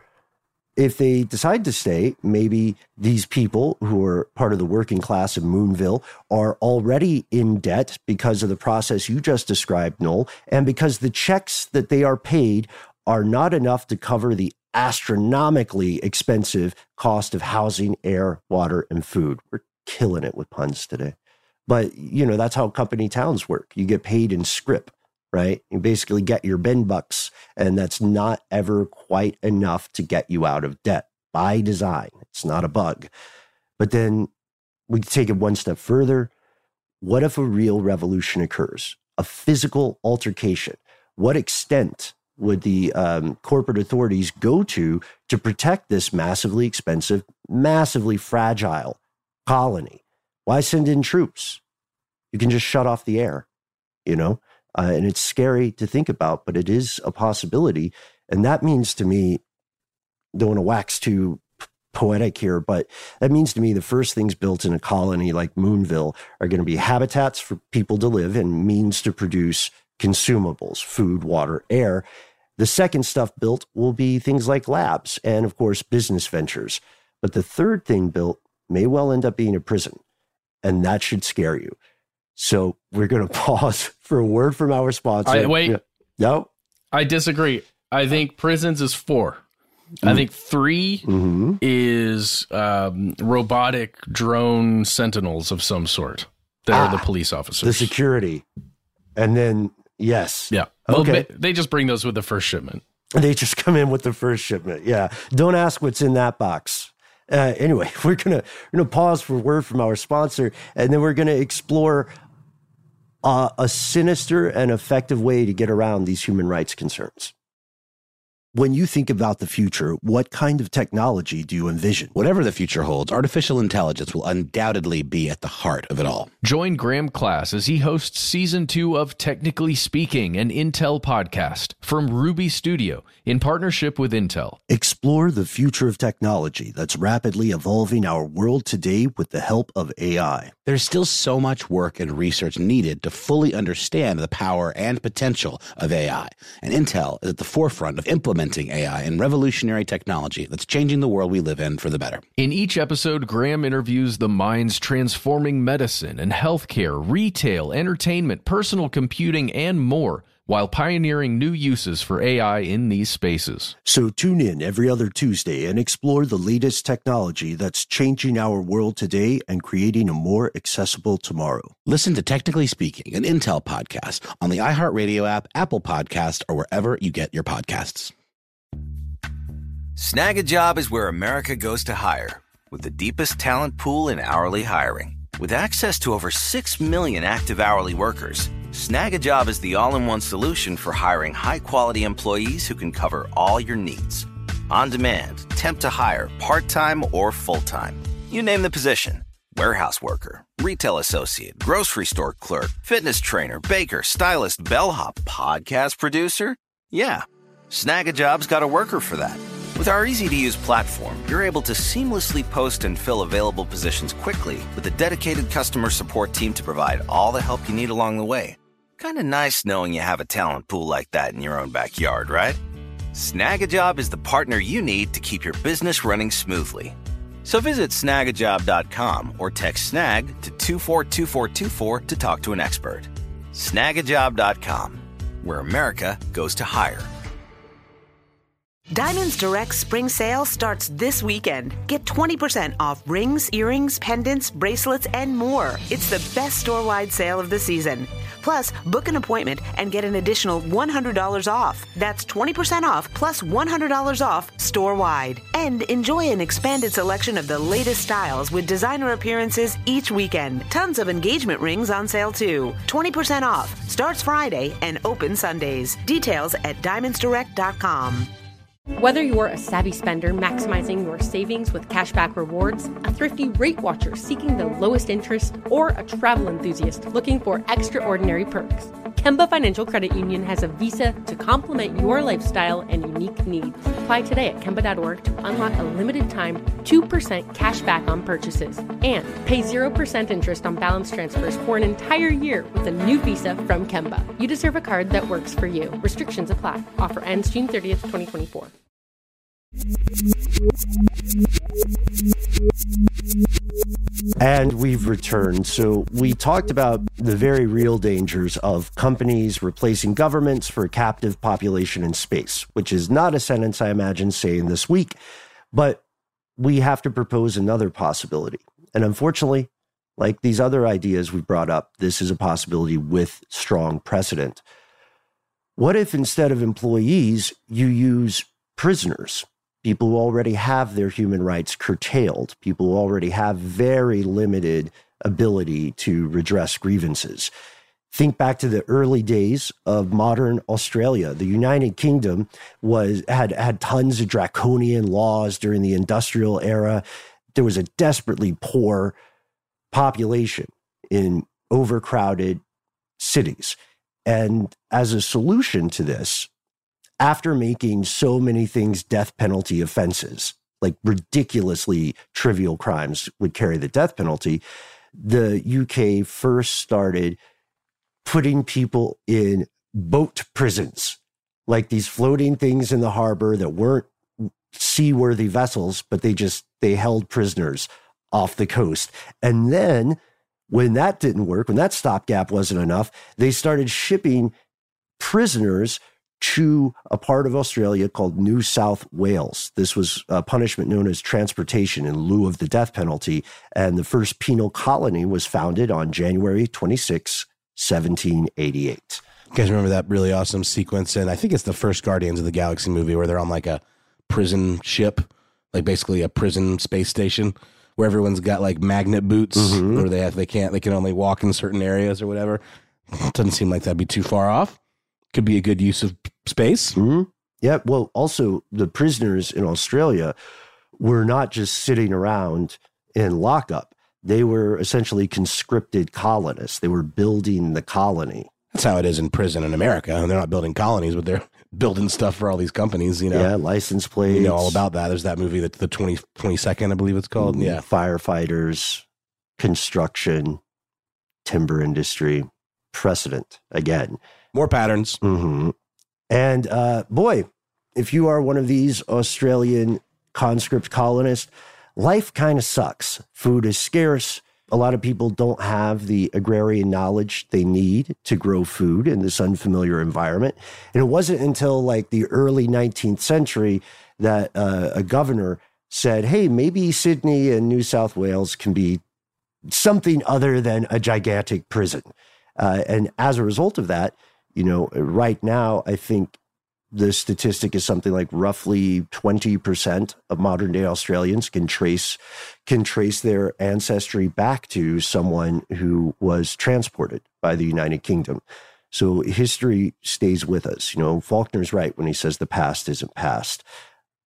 if they decide to stay, maybe these people who are part of the working class of Moonville are already in debt because of the process you just described, Noel, and because the checks that they are paid are not enough to cover the astronomically expensive cost of housing, air, water, and food. We're killing it with puns today. But, you know, that's how company towns work. You get paid in scrip, right? You basically get your bin bucks, and that's not ever quite enough to get you out of debt by design. It's not a bug. But then we take it one step further. What if a real revolution occurs? A physical altercation? What extent would the um, corporate authorities go to to protect this massively expensive, massively fragile colony? Why send in troops? You can just shut off the air, you know? Uh, and it's scary to think about, but it is a possibility. And that means to me, don't want to wax too poetic here, but that means to me the first things built in a colony like Moonville are going to be habitats for people to live and means to produce consumables, food, water, air. The second stuff built will be things like labs and, of course, business ventures. But the third thing built may well end up being a prison, and that should scare you. So we're going to pause for a word from our sponsor. I, wait. Yeah. No? I disagree. I think prisons is four. Mm. I think three mm-hmm. is um, robotic drone sentinels of some sort. They're ah, the police officers. The security. And then, yes. Yeah. Well, okay. They just bring those with the first shipment. They just come in with the first shipment. Yeah. Don't ask what's in that box. Uh, anyway, we're going to we're gonna pause for a word from our sponsor, and then we're going to explore uh, a sinister and effective way to get around these human rights concerns. When you think about the future, what kind of technology do you envision? Whatever the future holds, artificial intelligence will undoubtedly be at the heart of it all. Join Graham Class as he hosts season two of Technically Speaking, an Intel podcast from Ruby Studio in partnership with Intel. Explore the future of technology that's rapidly evolving our world today with the help of A I. There's still so much work and research needed to fully understand the power and potential of A I, and Intel is at the forefront of implementing A I and revolutionary technology that's changing the world we live in for the better. In each episode, Graham interviews the minds transforming medicine and healthcare, retail, entertainment, personal computing, and more, while pioneering new uses for A I in these spaces. So tune in every other Tuesday and explore the latest technology that's changing our world today and creating a more accessible tomorrow. Listen to Technically Speaking, an Intel podcast on the iHeartRadio app, Apple Podcast, or wherever you get your podcasts. Snag a Job is where America goes to hire, with the deepest talent pool in hourly hiring. With access to over six million active hourly workers, Snag a Job is the all-in-one solution for hiring high-quality employees who can cover all your needs. On demand, temp to hire, part-time or full-time. You name the position. Warehouse worker, retail associate, grocery store clerk, fitness trainer, baker, stylist, bellhop, podcast producer. Yeah, Snag a Job's got a worker for that. With our easy-to-use platform, you're able to seamlessly post and fill available positions quickly with a dedicated customer support team to provide all the help you need along the way. Kind of nice knowing you have a talent pool like that in your own backyard, right? Snag a Job is the partner you need to keep your business running smoothly. So visit snag a job dot com or text snag to two four two four two four to talk to an expert. snag a job dot com, where America goes to hire. Diamonds Direct spring sale starts this weekend. Get twenty percent off rings, earrings, pendants, bracelets, and more. It's the best store-wide sale of the season. Plus, book an appointment and get an additional one hundred dollars off. That's twenty percent off plus one hundred dollars off store-wide. And enjoy an expanded selection of the latest styles with designer appearances each weekend. Tons of engagement rings on sale too. twenty percent off. Starts Friday and open Sundays. Details at diamonds direct dot com. Whether you're a savvy spender maximizing your savings with cashback rewards, a thrifty rate watcher seeking the lowest interest, or a travel enthusiast looking for extraordinary perks, Kemba Financial Credit Union has a visa to complement your lifestyle and unique needs. Apply today at kemba dot org to unlock a limited time two percent cash back on purchases and pay zero percent interest on balance transfers for an entire year with a new visa from Kemba. You deserve a card that works for you. Restrictions apply. Offer ends June thirtieth, twenty twenty-four. And we've returned. So we talked about the very real dangers of companies replacing governments for a captive population in space, which is not a sentence I imagine saying this week, but we have to propose another possibility. And unfortunately, like these other ideas we brought up, this is a possibility with strong precedent. What if instead of employees, you use prisoners? People who already have their human rights curtailed, people who already have very limited ability to redress grievances. Think back to the early days of modern Australia. The United Kingdom was had, had tons of draconian laws during the industrial era. There was a desperately poor population in overcrowded cities. And as a solution to this, after making so many things death penalty offenses, like ridiculously trivial crimes would carry the death penalty, the U K first started putting people in boat prisons, like these floating things in the harbor that weren't seaworthy vessels, but they just, they held prisoners off the coast. And then when that didn't work, when that stopgap wasn't enough, they started shipping prisoners to a part of Australia called New South Wales. This was a punishment known as transportation in lieu of the death penalty. And the first penal colony was founded on January twenty-sixth, seventeen eighty-eight. You guys remember that really awesome sequence? And I think it's the first Guardians of the Galaxy movie where they're on like a prison ship, like basically a prison space station where everyone's got like magnet boots, mm-hmm. or they have, they can't, they can only walk in certain areas or whatever. Doesn't seem like that'd be too far off. Could be a good use of space. Mm-hmm. Yeah. Well, also the prisoners in Australia were not just sitting around in lockup. They were essentially conscripted colonists. They were building the colony. That's how it is in prison in America. And they're not building colonies, but they're building stuff for all these companies, you know. Yeah, license plates. You know all about that. There's that movie, that the twenty, twenty-second, I believe it's called. Mm-hmm. Yeah. Firefighters, construction, timber industry, precedent again. More patterns. Mm-hmm. And uh, boy, if you are one of these Australian conscript colonists, life kind of sucks. Food is scarce. A lot of people don't have the agrarian knowledge they need to grow food in this unfamiliar environment. And it wasn't until like the early nineteenth century that uh, a governor said, hey, maybe Sydney and New South Wales can be something other than a gigantic prison. Uh, and as a result of that, you know, right now, I think the statistic is something like roughly twenty percent of modern day Australians can trace can trace their ancestry back to someone who was transported by the United Kingdom. So history stays with us. You know, Faulkner's right when he says the past isn't past.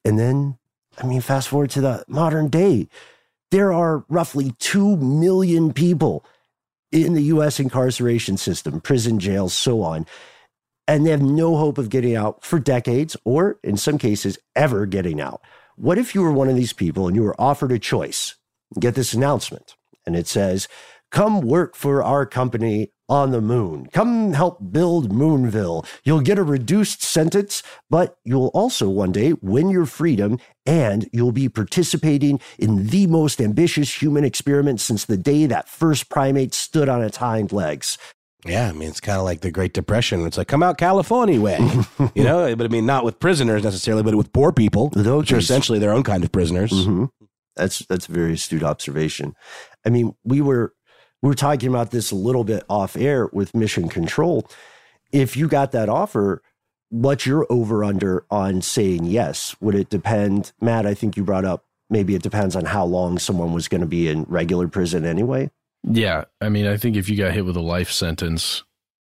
And then, I mean, fast forward to the modern day, there are roughly two million people in the U S incarceration system, prison, jails, so on. And they have no hope of getting out for decades, or in some cases, ever getting out. What if you were one of these people and you were offered a choice? Get this announcement, and it says, come work for our company on the moon. Come help build Moonville. You'll get a reduced sentence, but you'll also one day win your freedom, and you'll be participating in the most ambitious human experiment since the day that first primate stood on its hind legs. Yeah, I mean, it's kind of like the Great Depression. It's like, come out California way, you know? But I mean, not with prisoners necessarily, but with poor people, Those which are essentially their own kind of prisoners. Mm-hmm. That's that's a very astute observation. I mean, we were we were talking about this a little bit off air with Mission Control. If you got that offer, what's your over under on saying yes? Would it depend, Matt? I think you brought up maybe it depends on how long someone was going to be in regular prison anyway. Yeah, I mean, I think if you got hit with a life sentence,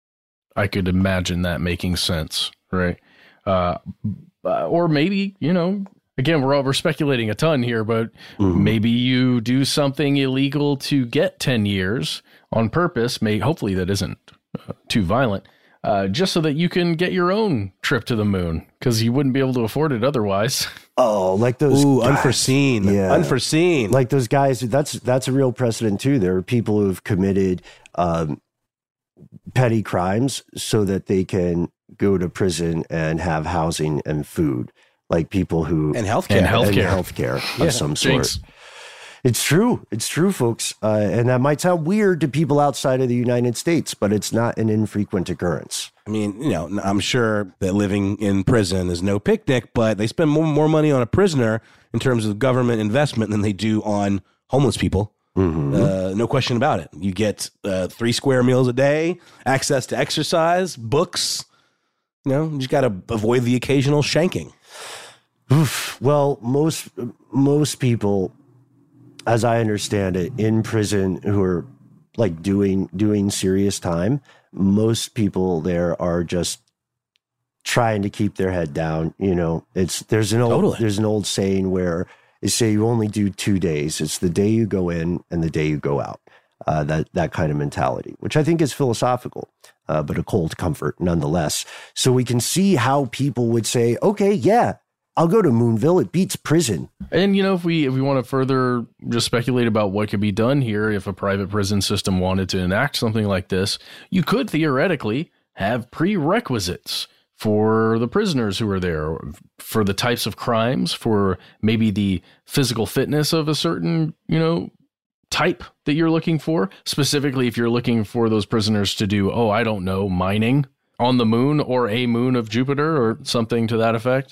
I could imagine that making sense, right? Uh, or maybe, you know, again, we're all, we're speculating a ton here, but mm-hmm. maybe you do something illegal to get ten years on purpose. May hopefully that isn't uh, too violent, uh, just so that you can get your own trip to the moon, because you wouldn't be able to afford it otherwise. Oh, like those Ooh, guys. unforeseen, yeah. unforeseen. Like those guys. That's that's a real precedent too. There are people who have committed um, petty crimes so that they can go to prison and have housing and food. Like people who and healthcare and healthcare, and healthcare yeah, of some sort. Jinx. It's true. It's true, folks. Uh, and that might sound weird to people outside of the United States, but it's not an infrequent occurrence. I mean, you know, I'm sure that living in prison is no picnic, but they spend more, more money on a prisoner in terms of government investment than they do on homeless people. Mm-hmm. Uh, no question about it. You get uh, three square meals a day, access to exercise, books. You know, you just got to avoid the occasional shanking. Oof. Well, most most people, as I understand it, in prison who are like doing doing serious time, most people there are just trying to keep their head down. You know, it's there's an old totally. there's an old saying where they say you only do two days. It's the day you go in and the day you go out. Uh, that that kind of mentality, which I think is philosophical, uh, but a cold comfort nonetheless. So we can see how people would say, okay, yeah, I'll go to Moonville. It beats prison. And, you know, if we if we want to further just speculate about what could be done here, if a private prison system wanted to enact something like this, you could theoretically have prerequisites for the prisoners who are there, for the types of crimes, for maybe the physical fitness of a certain, you know, type that you're looking for. Specifically, if you're looking for those prisoners to do, oh, I don't know, mining on the moon or a moon of Jupiter or something to that effect.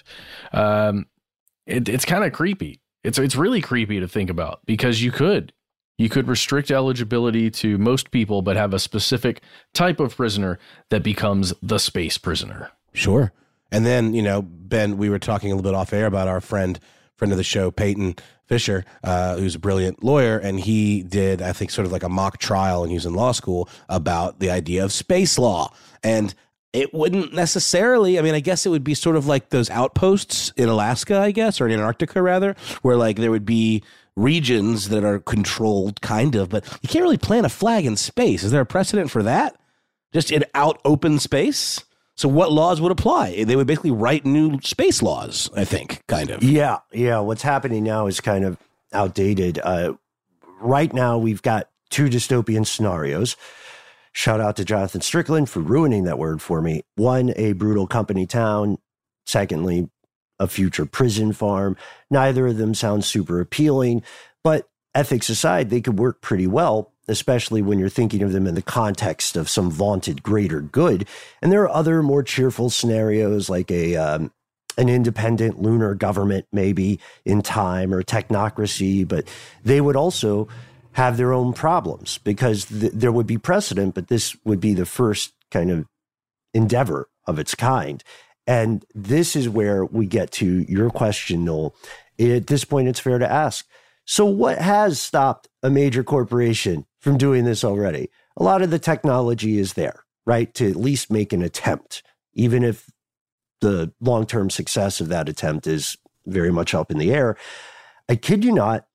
Um, it, it's kind of creepy. It's it's really creepy to think about, because you could you could restrict eligibility to most people, but have a specific type of prisoner that becomes the space prisoner. Sure. And then, you know, Ben, we were talking a little bit off air about our friend, friend of the show, Peyton Fisher, uh, who's a brilliant lawyer, and he did, I think, sort of like a mock trial when he was in law school about the idea of space law. And it wouldn't necessarily, I mean, I guess it would be sort of like those outposts in Alaska, I guess, or in Antarctica, rather, where like there would be regions that are controlled, kind of, but you can't really plant a flag in space. Is there a precedent for that? Just in out open space? So what laws would apply? They would basically write new space laws, I think, kind of. Yeah, yeah. What's happening now is kind of outdated. Uh, right now, we've got two dystopian scenarios. Shout out to Jonathan Strickland for ruining that word for me. One, a brutal company town. Secondly, a future prison farm. Neither of them sound super appealing, but ethics aside, they could work pretty well, especially when you're thinking of them in the context of some vaunted greater good. And there are other more cheerful scenarios, like a um, an independent lunar government, maybe in time, or technocracy, but they would also have their own problems, because th- there would be precedent, but this would be the first kind of endeavor of its kind. And this is where we get to your question, Noel. At this point, it's fair to ask, so what has stopped a major corporation from doing this already? A lot of the technology is there, right, to at least make an attempt, even if the long-term success of that attempt is very much up in the air. I kid you not,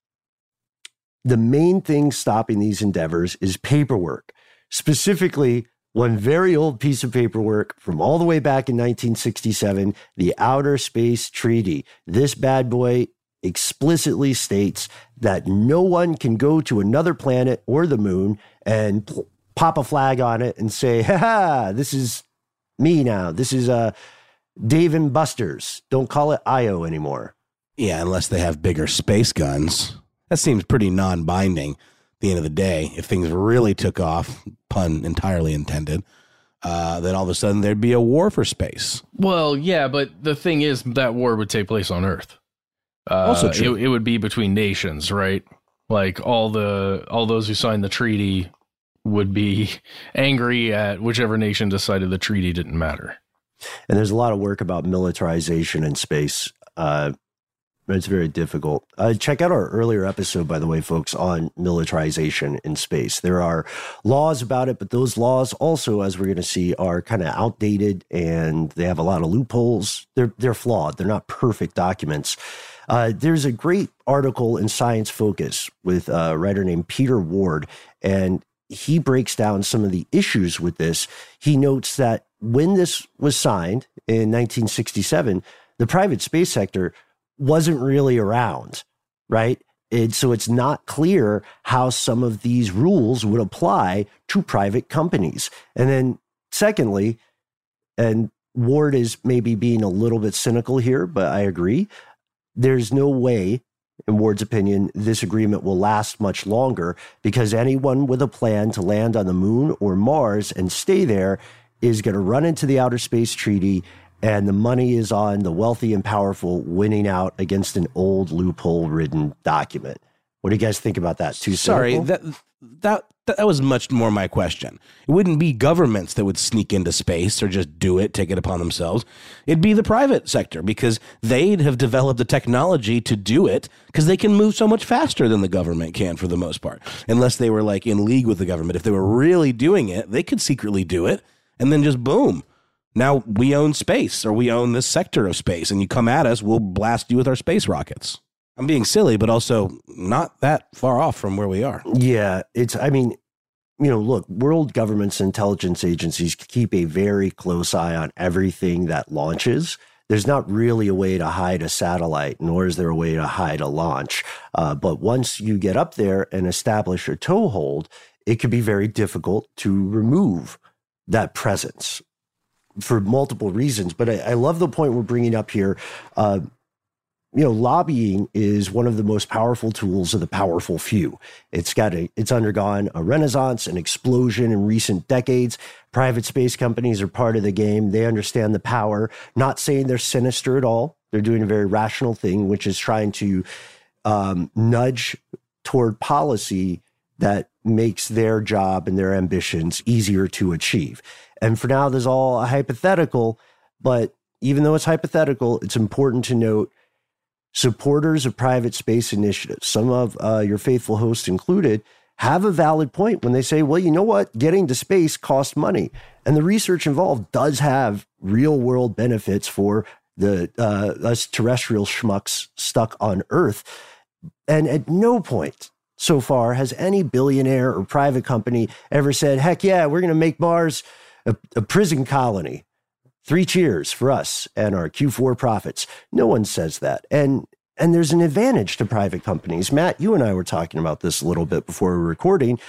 the main thing stopping these endeavors is paperwork, specifically one very old piece of paperwork from all the way back in nineteen sixty-seven, the Outer Space Treaty. This bad boy explicitly states that no one can go to another planet or the moon and pl- pop a flag on it and say, ha ha, this is me now. This is uh, Dave and Buster's. Don't call it I O anymore. Yeah, unless they have bigger space guns. That seems pretty non-binding at the end of the day. If things really took off, pun entirely intended, uh, then all of a sudden there'd be a war for space. Well, yeah, but the thing is that war would take place on Earth. Uh, also true. It, it would be between nations, right? Like all the all those who signed the treaty would be angry at whichever nation decided the treaty didn't matter. And there's a lot of work about militarization in space. Uh, it's very difficult. Uh, check out our earlier episode, by the way, folks, on militarization in space. There are laws about it, but those laws also, as we're going to see, are kind of outdated and they have a lot of loopholes. They're they're flawed. They're not perfect documents. Uh, there's a great article in Science Focus with a writer named Peter Ward, and he breaks down some of the issues with this. He notes that when this was signed in nineteen sixty-seven, the private space sector wasn't really around, right? And so it's not clear how some of these rules would apply to private companies. And then secondly, and Ward is maybe being a little bit cynical here, but I agree, there's no way, in Ward's opinion, this agreement will last much longer because anyone with a plan to land on the moon or Mars and stay there is going to run into the Outer Space Treaty, and the money is on the wealthy and powerful winning out against an old loophole-ridden document. What do you guys think about that? Too Sorry, cynical? that, that that was much more my question. It wouldn't be governments that would sneak into space or just do it, take it upon themselves. It'd be the private sector because they'd have developed the technology to do it because they can move so much faster than the government can for the most part, unless they were like in league with the government. If they were really doing it, they could secretly do it and then just boom. Now we own space, or we own this sector of space, and you come at us, we'll blast you with our space rockets. I'm being silly, but also not that far off from where we are. Yeah, it's, I mean, you know, look, world governments and intelligence agencies keep a very close eye on everything that launches. There's not really a way to hide a satellite, nor is there a way to hide a launch. Uh, but once you get up there and establish a toehold, it could be very difficult to remove that presence for multiple reasons. But I, I love the point we're bringing up here. Uh, you know, lobbying is one of the most powerful tools of the powerful few. It's got a, it's undergone a renaissance, an explosion in recent decades. Private space companies are part of the game. They understand the power. Not saying they're sinister at all. They're doing a very rational thing, which is trying to um, nudge toward policy that makes their job and their ambitions easier to achieve. And for now, there's all a hypothetical, but even though it's hypothetical, it's important to note supporters of private space initiatives, some of uh, your faithful hosts included, have a valid point when they say, well, you know what? Getting to space costs money. And the research involved does have real world benefits for the uh, us terrestrial schmucks stuck on Earth. And at no point so far has any billionaire or private company ever said, heck yeah, we're going to make Mars a, a prison colony. Three cheers for us and our Q four profits. No one says that. And and there's an advantage to private companies. Matt, you and I were talking about this a little bit before we were recording.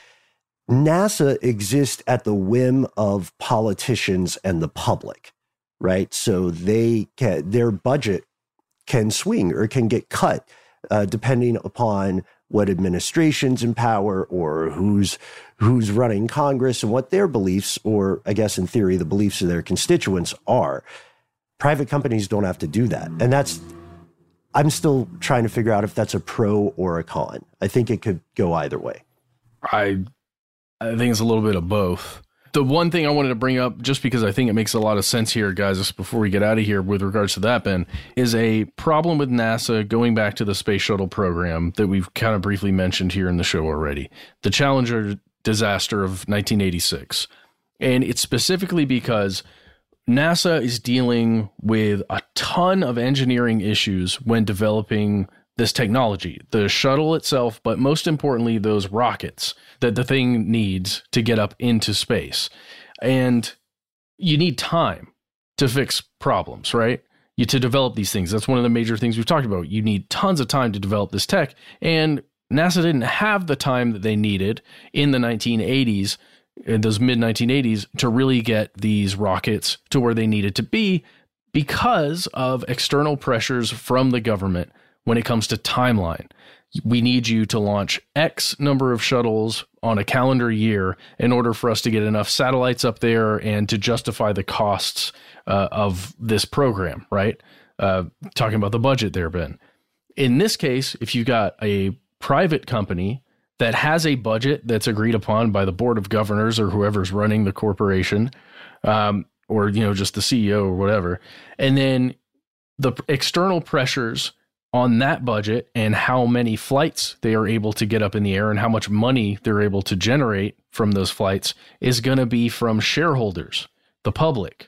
NASA exists at the whim of politicians and the public, right? So they can, their budget can swing or can get cut uh, depending upon what administration's in power or who's who's running Congress and what their beliefs, or I guess in theory, the beliefs of their constituents are. Private companies don't have to do that. And that's, I'm still trying to figure out if that's a pro or a con. I think it could go either way. I I think it's a little bit of both. The one thing I wanted to bring up, just because I think it makes a lot of sense here, guys, just before we get out of here with regards to that, Ben, is a problem with NASA going back to the space shuttle program that we've kind of briefly mentioned here in the show already. The Challenger disaster of nineteen eighty-six. And it's specifically because NASA is dealing with a ton of engineering issues when developing this technology, the shuttle itself, but most importantly, those rockets that the thing needs to get up into space. And you need time to fix problems, right? You to develop these things. That's one of the major things we've talked about. You need tons of time to develop this tech. And NASA didn't have the time that they needed in the nineteen eighties, in those mid nineteen eighties, to really get these rockets to where they needed to be because of external pressures from the government when it comes to timeline. We need you to launch X number of shuttles on a calendar year in order for us to get enough satellites up there and to justify the costs uh, of this program, right? Uh, talking about the budget there, Ben. In this case, if you've got a private company that has a budget that's agreed upon by the board of governors or whoever's running the corporation, um, or, you know, just the C E O or whatever, and then the external pressures on that budget and how many flights they are able to get up in the air and how much money they're able to generate from those flights is going to be from shareholders, the public.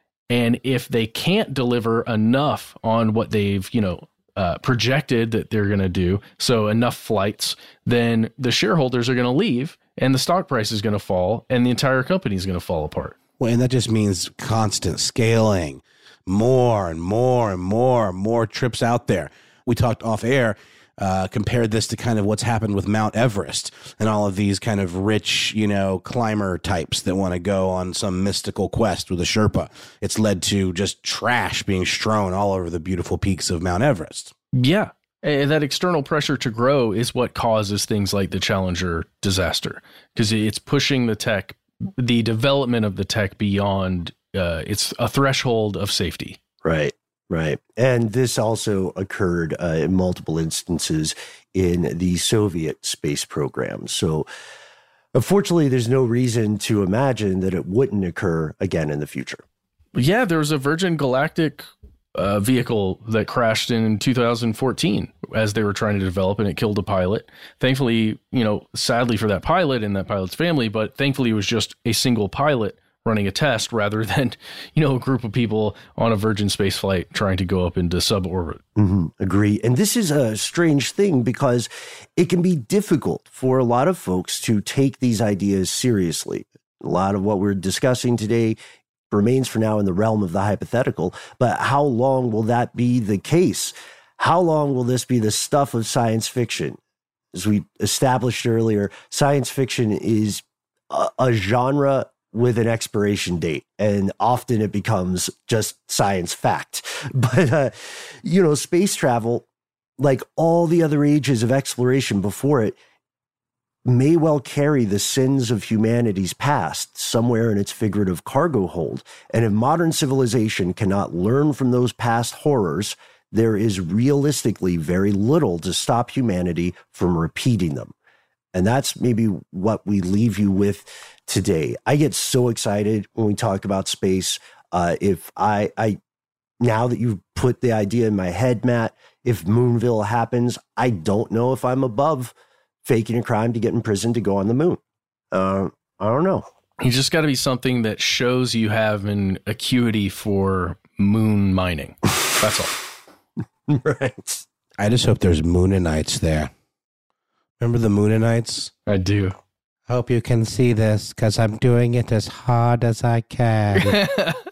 And if they can't deliver enough on what they've, you know, uh, projected that they're going to do, so enough flights, then the shareholders are going to leave and the stock price is going to fall and the entire company is going to fall apart. Well, and that just means constant scaling, more and more and more and more trips out there. We talked off air, uh, compared this to kind of what's happened with Mount Everest and all of these kind of rich, you know, climber types that want to go on some mystical quest with a Sherpa. It's led to just trash being strewn all over the beautiful peaks of Mount Everest. Yeah. And that external pressure to grow is what causes things like the Challenger disaster, because it's pushing the tech, the development of the tech beyond uh, it's a threshold of safety. Right. Right. And this also occurred uh, in multiple instances in the Soviet space program. So unfortunately, there's no reason to imagine that it wouldn't occur again in the future. Yeah, there was a Virgin Galactic uh, vehicle that crashed in two thousand fourteen as they were trying to develop, and it killed a pilot. Thankfully, you know, sadly for that pilot and that pilot's family, but thankfully it was just a single pilot running a test rather than, you know, a group of people on a Virgin space flight trying to go up into suborbit. Mm-hmm. Agree. And this is a strange thing because it can be difficult for a lot of folks to take these ideas seriously. A lot of what we're discussing today remains for now in the realm of the hypothetical, but how long will that be the case? How long will this be the stuff of science fiction? As we established earlier, science fiction is a, a genre with an expiration date, and often it becomes just science fact. But, uh, you know, space travel, like all the other ages of exploration before it, may well carry the sins of humanity's past somewhere in its figurative cargo hold. And if modern civilization cannot learn from those past horrors, there is realistically very little to stop humanity from repeating them. And that's maybe what we leave you with today. I get so excited when we talk about space. Uh, if I, I, now that you've put the idea in my head, Matt, if Moonville happens, I don't know if I'm above faking a crime to get in prison to go on the moon. Uh, I don't know. You just got to be something that shows you have an acuity for moon mining. That's all. Right. I just hope there's Moonanites there. Remember the Moonanites? I do. Hope you can see this because I'm doing it as hard as I can.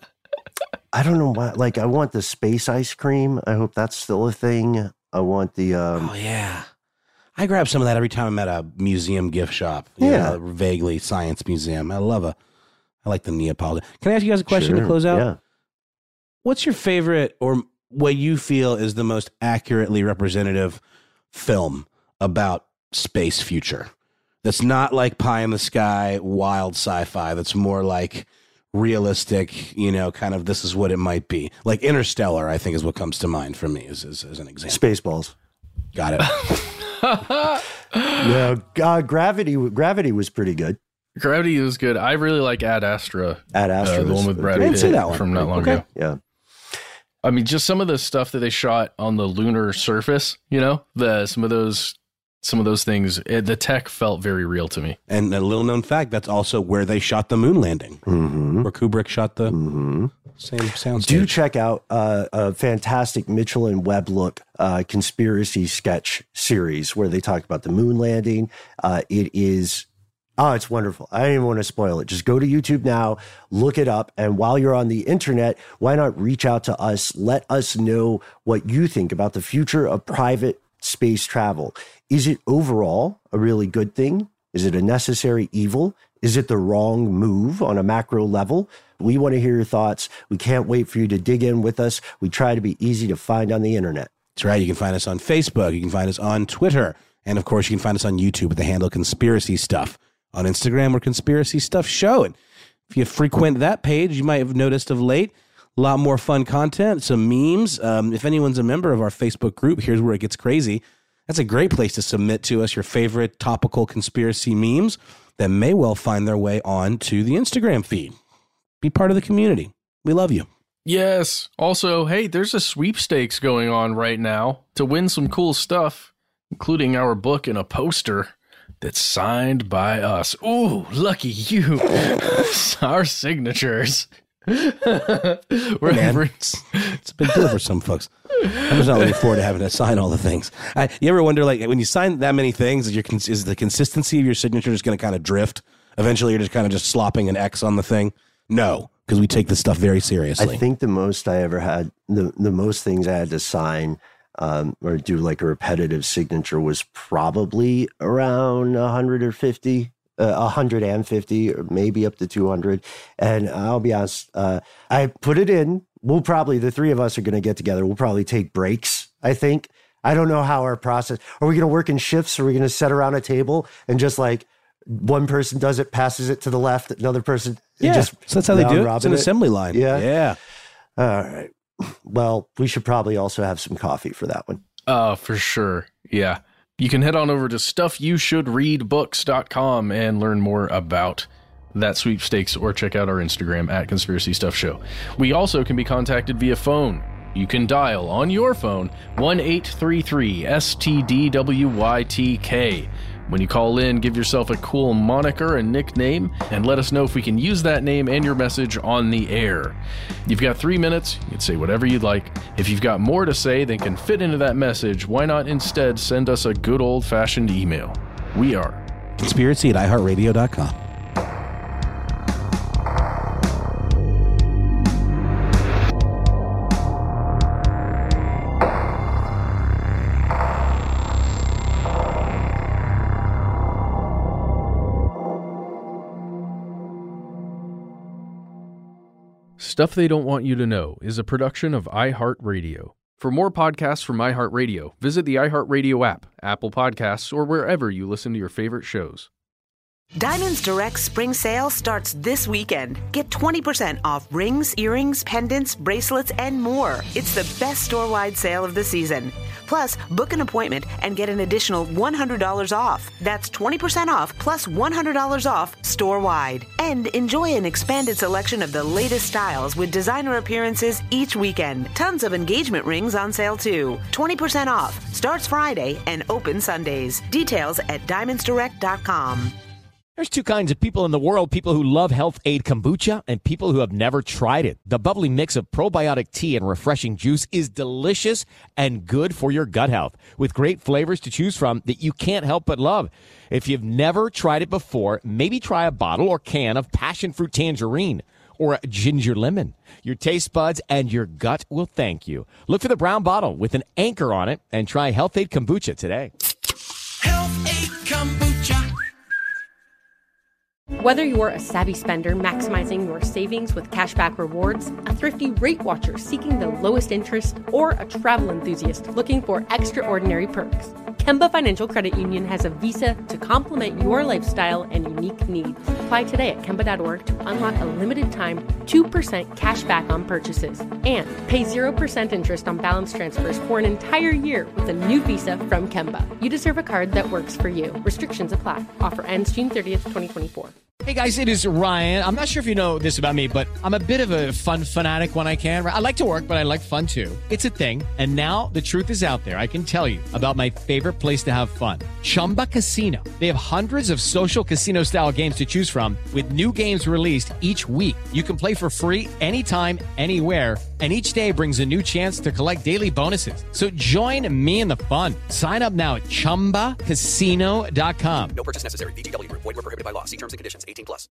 I don't know why. Like, I want the space ice cream. I hope that's still a thing. I want the. Um, oh, yeah. I grab some of that every time I'm at a museum gift shop. Yeah. Know, vaguely science museum. I love a. I like the Neapolitan. Can I ask you guys a question sure, to close out? Yeah. What's your favorite or what you feel is the most accurately representative film about space future? That's not like pie in the sky, wild sci-fi. That's more like realistic, you know, kind of this is what it might be. Like Interstellar, I think, is what comes to mind for me as, as, as an example. Spaceballs. Got it. Yeah, uh, Gravity Gravity was pretty good. Gravity was good. I really like Ad Astra. Ad Astra. Uh, the one with Brad I didn't see Pitt that one. from not long Okay. ago. Yeah. I mean, just some of the stuff that they shot on the lunar surface, you know, the some of those some of those things, it, the tech felt very real to me. And a little known fact, that's also where they shot the moon landing, Mm-hmm. where Kubrick shot the. Mm-hmm. Same sounds. Do check out uh, a fantastic Mitchell and Webb look uh, conspiracy sketch series where they talk about the moon landing. Uh, it is, oh, it's wonderful. I don't even want to spoil it. Just go to YouTube now, look it up. And while you're on the internet, why not reach out to us? Let us know what you think about the future of private space travel. Is it overall a really good thing? Is it a necessary evil? Is it the wrong move on a macro level? We want to hear your thoughts. We can't wait for you to dig in with us. We try to be easy to find on the internet. That's right. You can find us on Facebook. You can find us on Twitter. And, of course, you can find us on YouTube with the handle Conspiracy Stuff. On Instagram, we're Conspiracy Stuff Show. And if you frequent that page, you might have noticed of late a lot more fun content, some memes. Um, if anyone's a member of our Facebook group, here's where it gets crazy. That's a great place to submit to us your favorite topical conspiracy memes that may well find their way on to the Instagram feed. Be part of the community. We love you. Yes. Also, hey, there's a sweepstakes going on right now to win some cool stuff, including our book and a poster that's signed by us. Ooh, lucky you. Our signatures. We're Man, it's, it's been good for some folks. I'm just not looking forward to having to sign all the things. I, you ever wonder, like, when you sign that many things, is, your, is the consistency of your signature just going to kind of drift? Eventually, you're just kind of just slopping an X on the thing? No, because we take this stuff very seriously. I think the most I ever had, the, the most things I had to sign um, or do like a repetitive signature was probably around one hundred fifty. Uh, one hundred fifty or maybe up to two hundred. And I'll be honest, uh, I put it in. We'll probably, the three of us are going to get together. We'll probably take breaks, I think. I don't know how our process, are we going to work in shifts? Are we going to sit around a table and just like one person does it, passes it to the left, another person. Yeah, just so that's how they do it. It's an it. assembly line. Yeah. Yeah. All right. Well, we should probably also have some coffee for that one. Uh, for sure. Yeah. You can head on over to stuff you should read books dot com and learn more about that sweepstakes, or check out our Instagram at Conspiracy Stuff Show. We also can be contacted via phone. You can dial on your phone one eight three three S T D W Y T K. When you call in, give yourself a cool moniker and nickname and let us know if we can use that name and your message on the air. You've got three minutes. You can say whatever you'd like. If you've got more to say than can fit into that message, why not instead send us a good old-fashioned email? We are Conspiracy at i heart radio dot com. Stuff They Don't Want You to Know is a production of iHeartRadio. For more podcasts from iHeartRadio, visit the iHeartRadio app, Apple Podcasts, or wherever you listen to your favorite shows. Diamonds Direct spring sale starts this weekend. Get twenty percent off rings, earrings, pendants, bracelets, and more. It's the best store-wide sale of the season. Plus, book an appointment and get an additional one hundred dollars off. That's twenty percent off plus one hundred dollars off store-wide. And enjoy an expanded selection of the latest styles with designer appearances each weekend. Tons of engagement rings on sale too. twenty percent off. Starts Friday and open Sundays. Details at diamonds direct dot com. There's two kinds of people in the world, people who love Health Aid Kombucha and people who have never tried it. The bubbly mix of probiotic tea and refreshing juice is delicious and good for your gut health, with great flavors to choose from that you can't help but love. If you've never tried it before, maybe try a bottle or can of passion fruit tangerine or ginger lemon. Your taste buds and your gut will thank you. Look for the brown bottle with an anchor on it and try Health Aid Kombucha today. Health Aid Kombucha. Whether you're a savvy spender maximizing your savings with cashback rewards, a thrifty rate watcher seeking the lowest interest, or a travel enthusiast looking for extraordinary perks, Kemba Financial Credit Union has a visa to complement your lifestyle and unique needs. Apply today at Kemba dot org to unlock a limited time two percent cash back on purchases and pay zero percent interest on balance transfers for an entire year with a new visa from Kemba. You deserve a card that works for you. Restrictions apply. Offer ends June thirtieth, twenty twenty-four. Hey guys, it is Ryan. I'm not sure if you know this about me, but I'm a bit of a fun fanatic when I can. I like to work, but I like fun too. It's a thing. And now the truth is out there. I can tell you about my favorite place to have fun. Chumba Casino. They have hundreds of social casino style games to choose from with new games released each week. You can play for free anytime, anywhere. And each day brings a new chance to collect daily bonuses. So join me in the fun. Sign up now at chumba casino dot com. No purchase necessary. V G W Group. Void where prohibited by law. See terms and conditions. eighteen plus.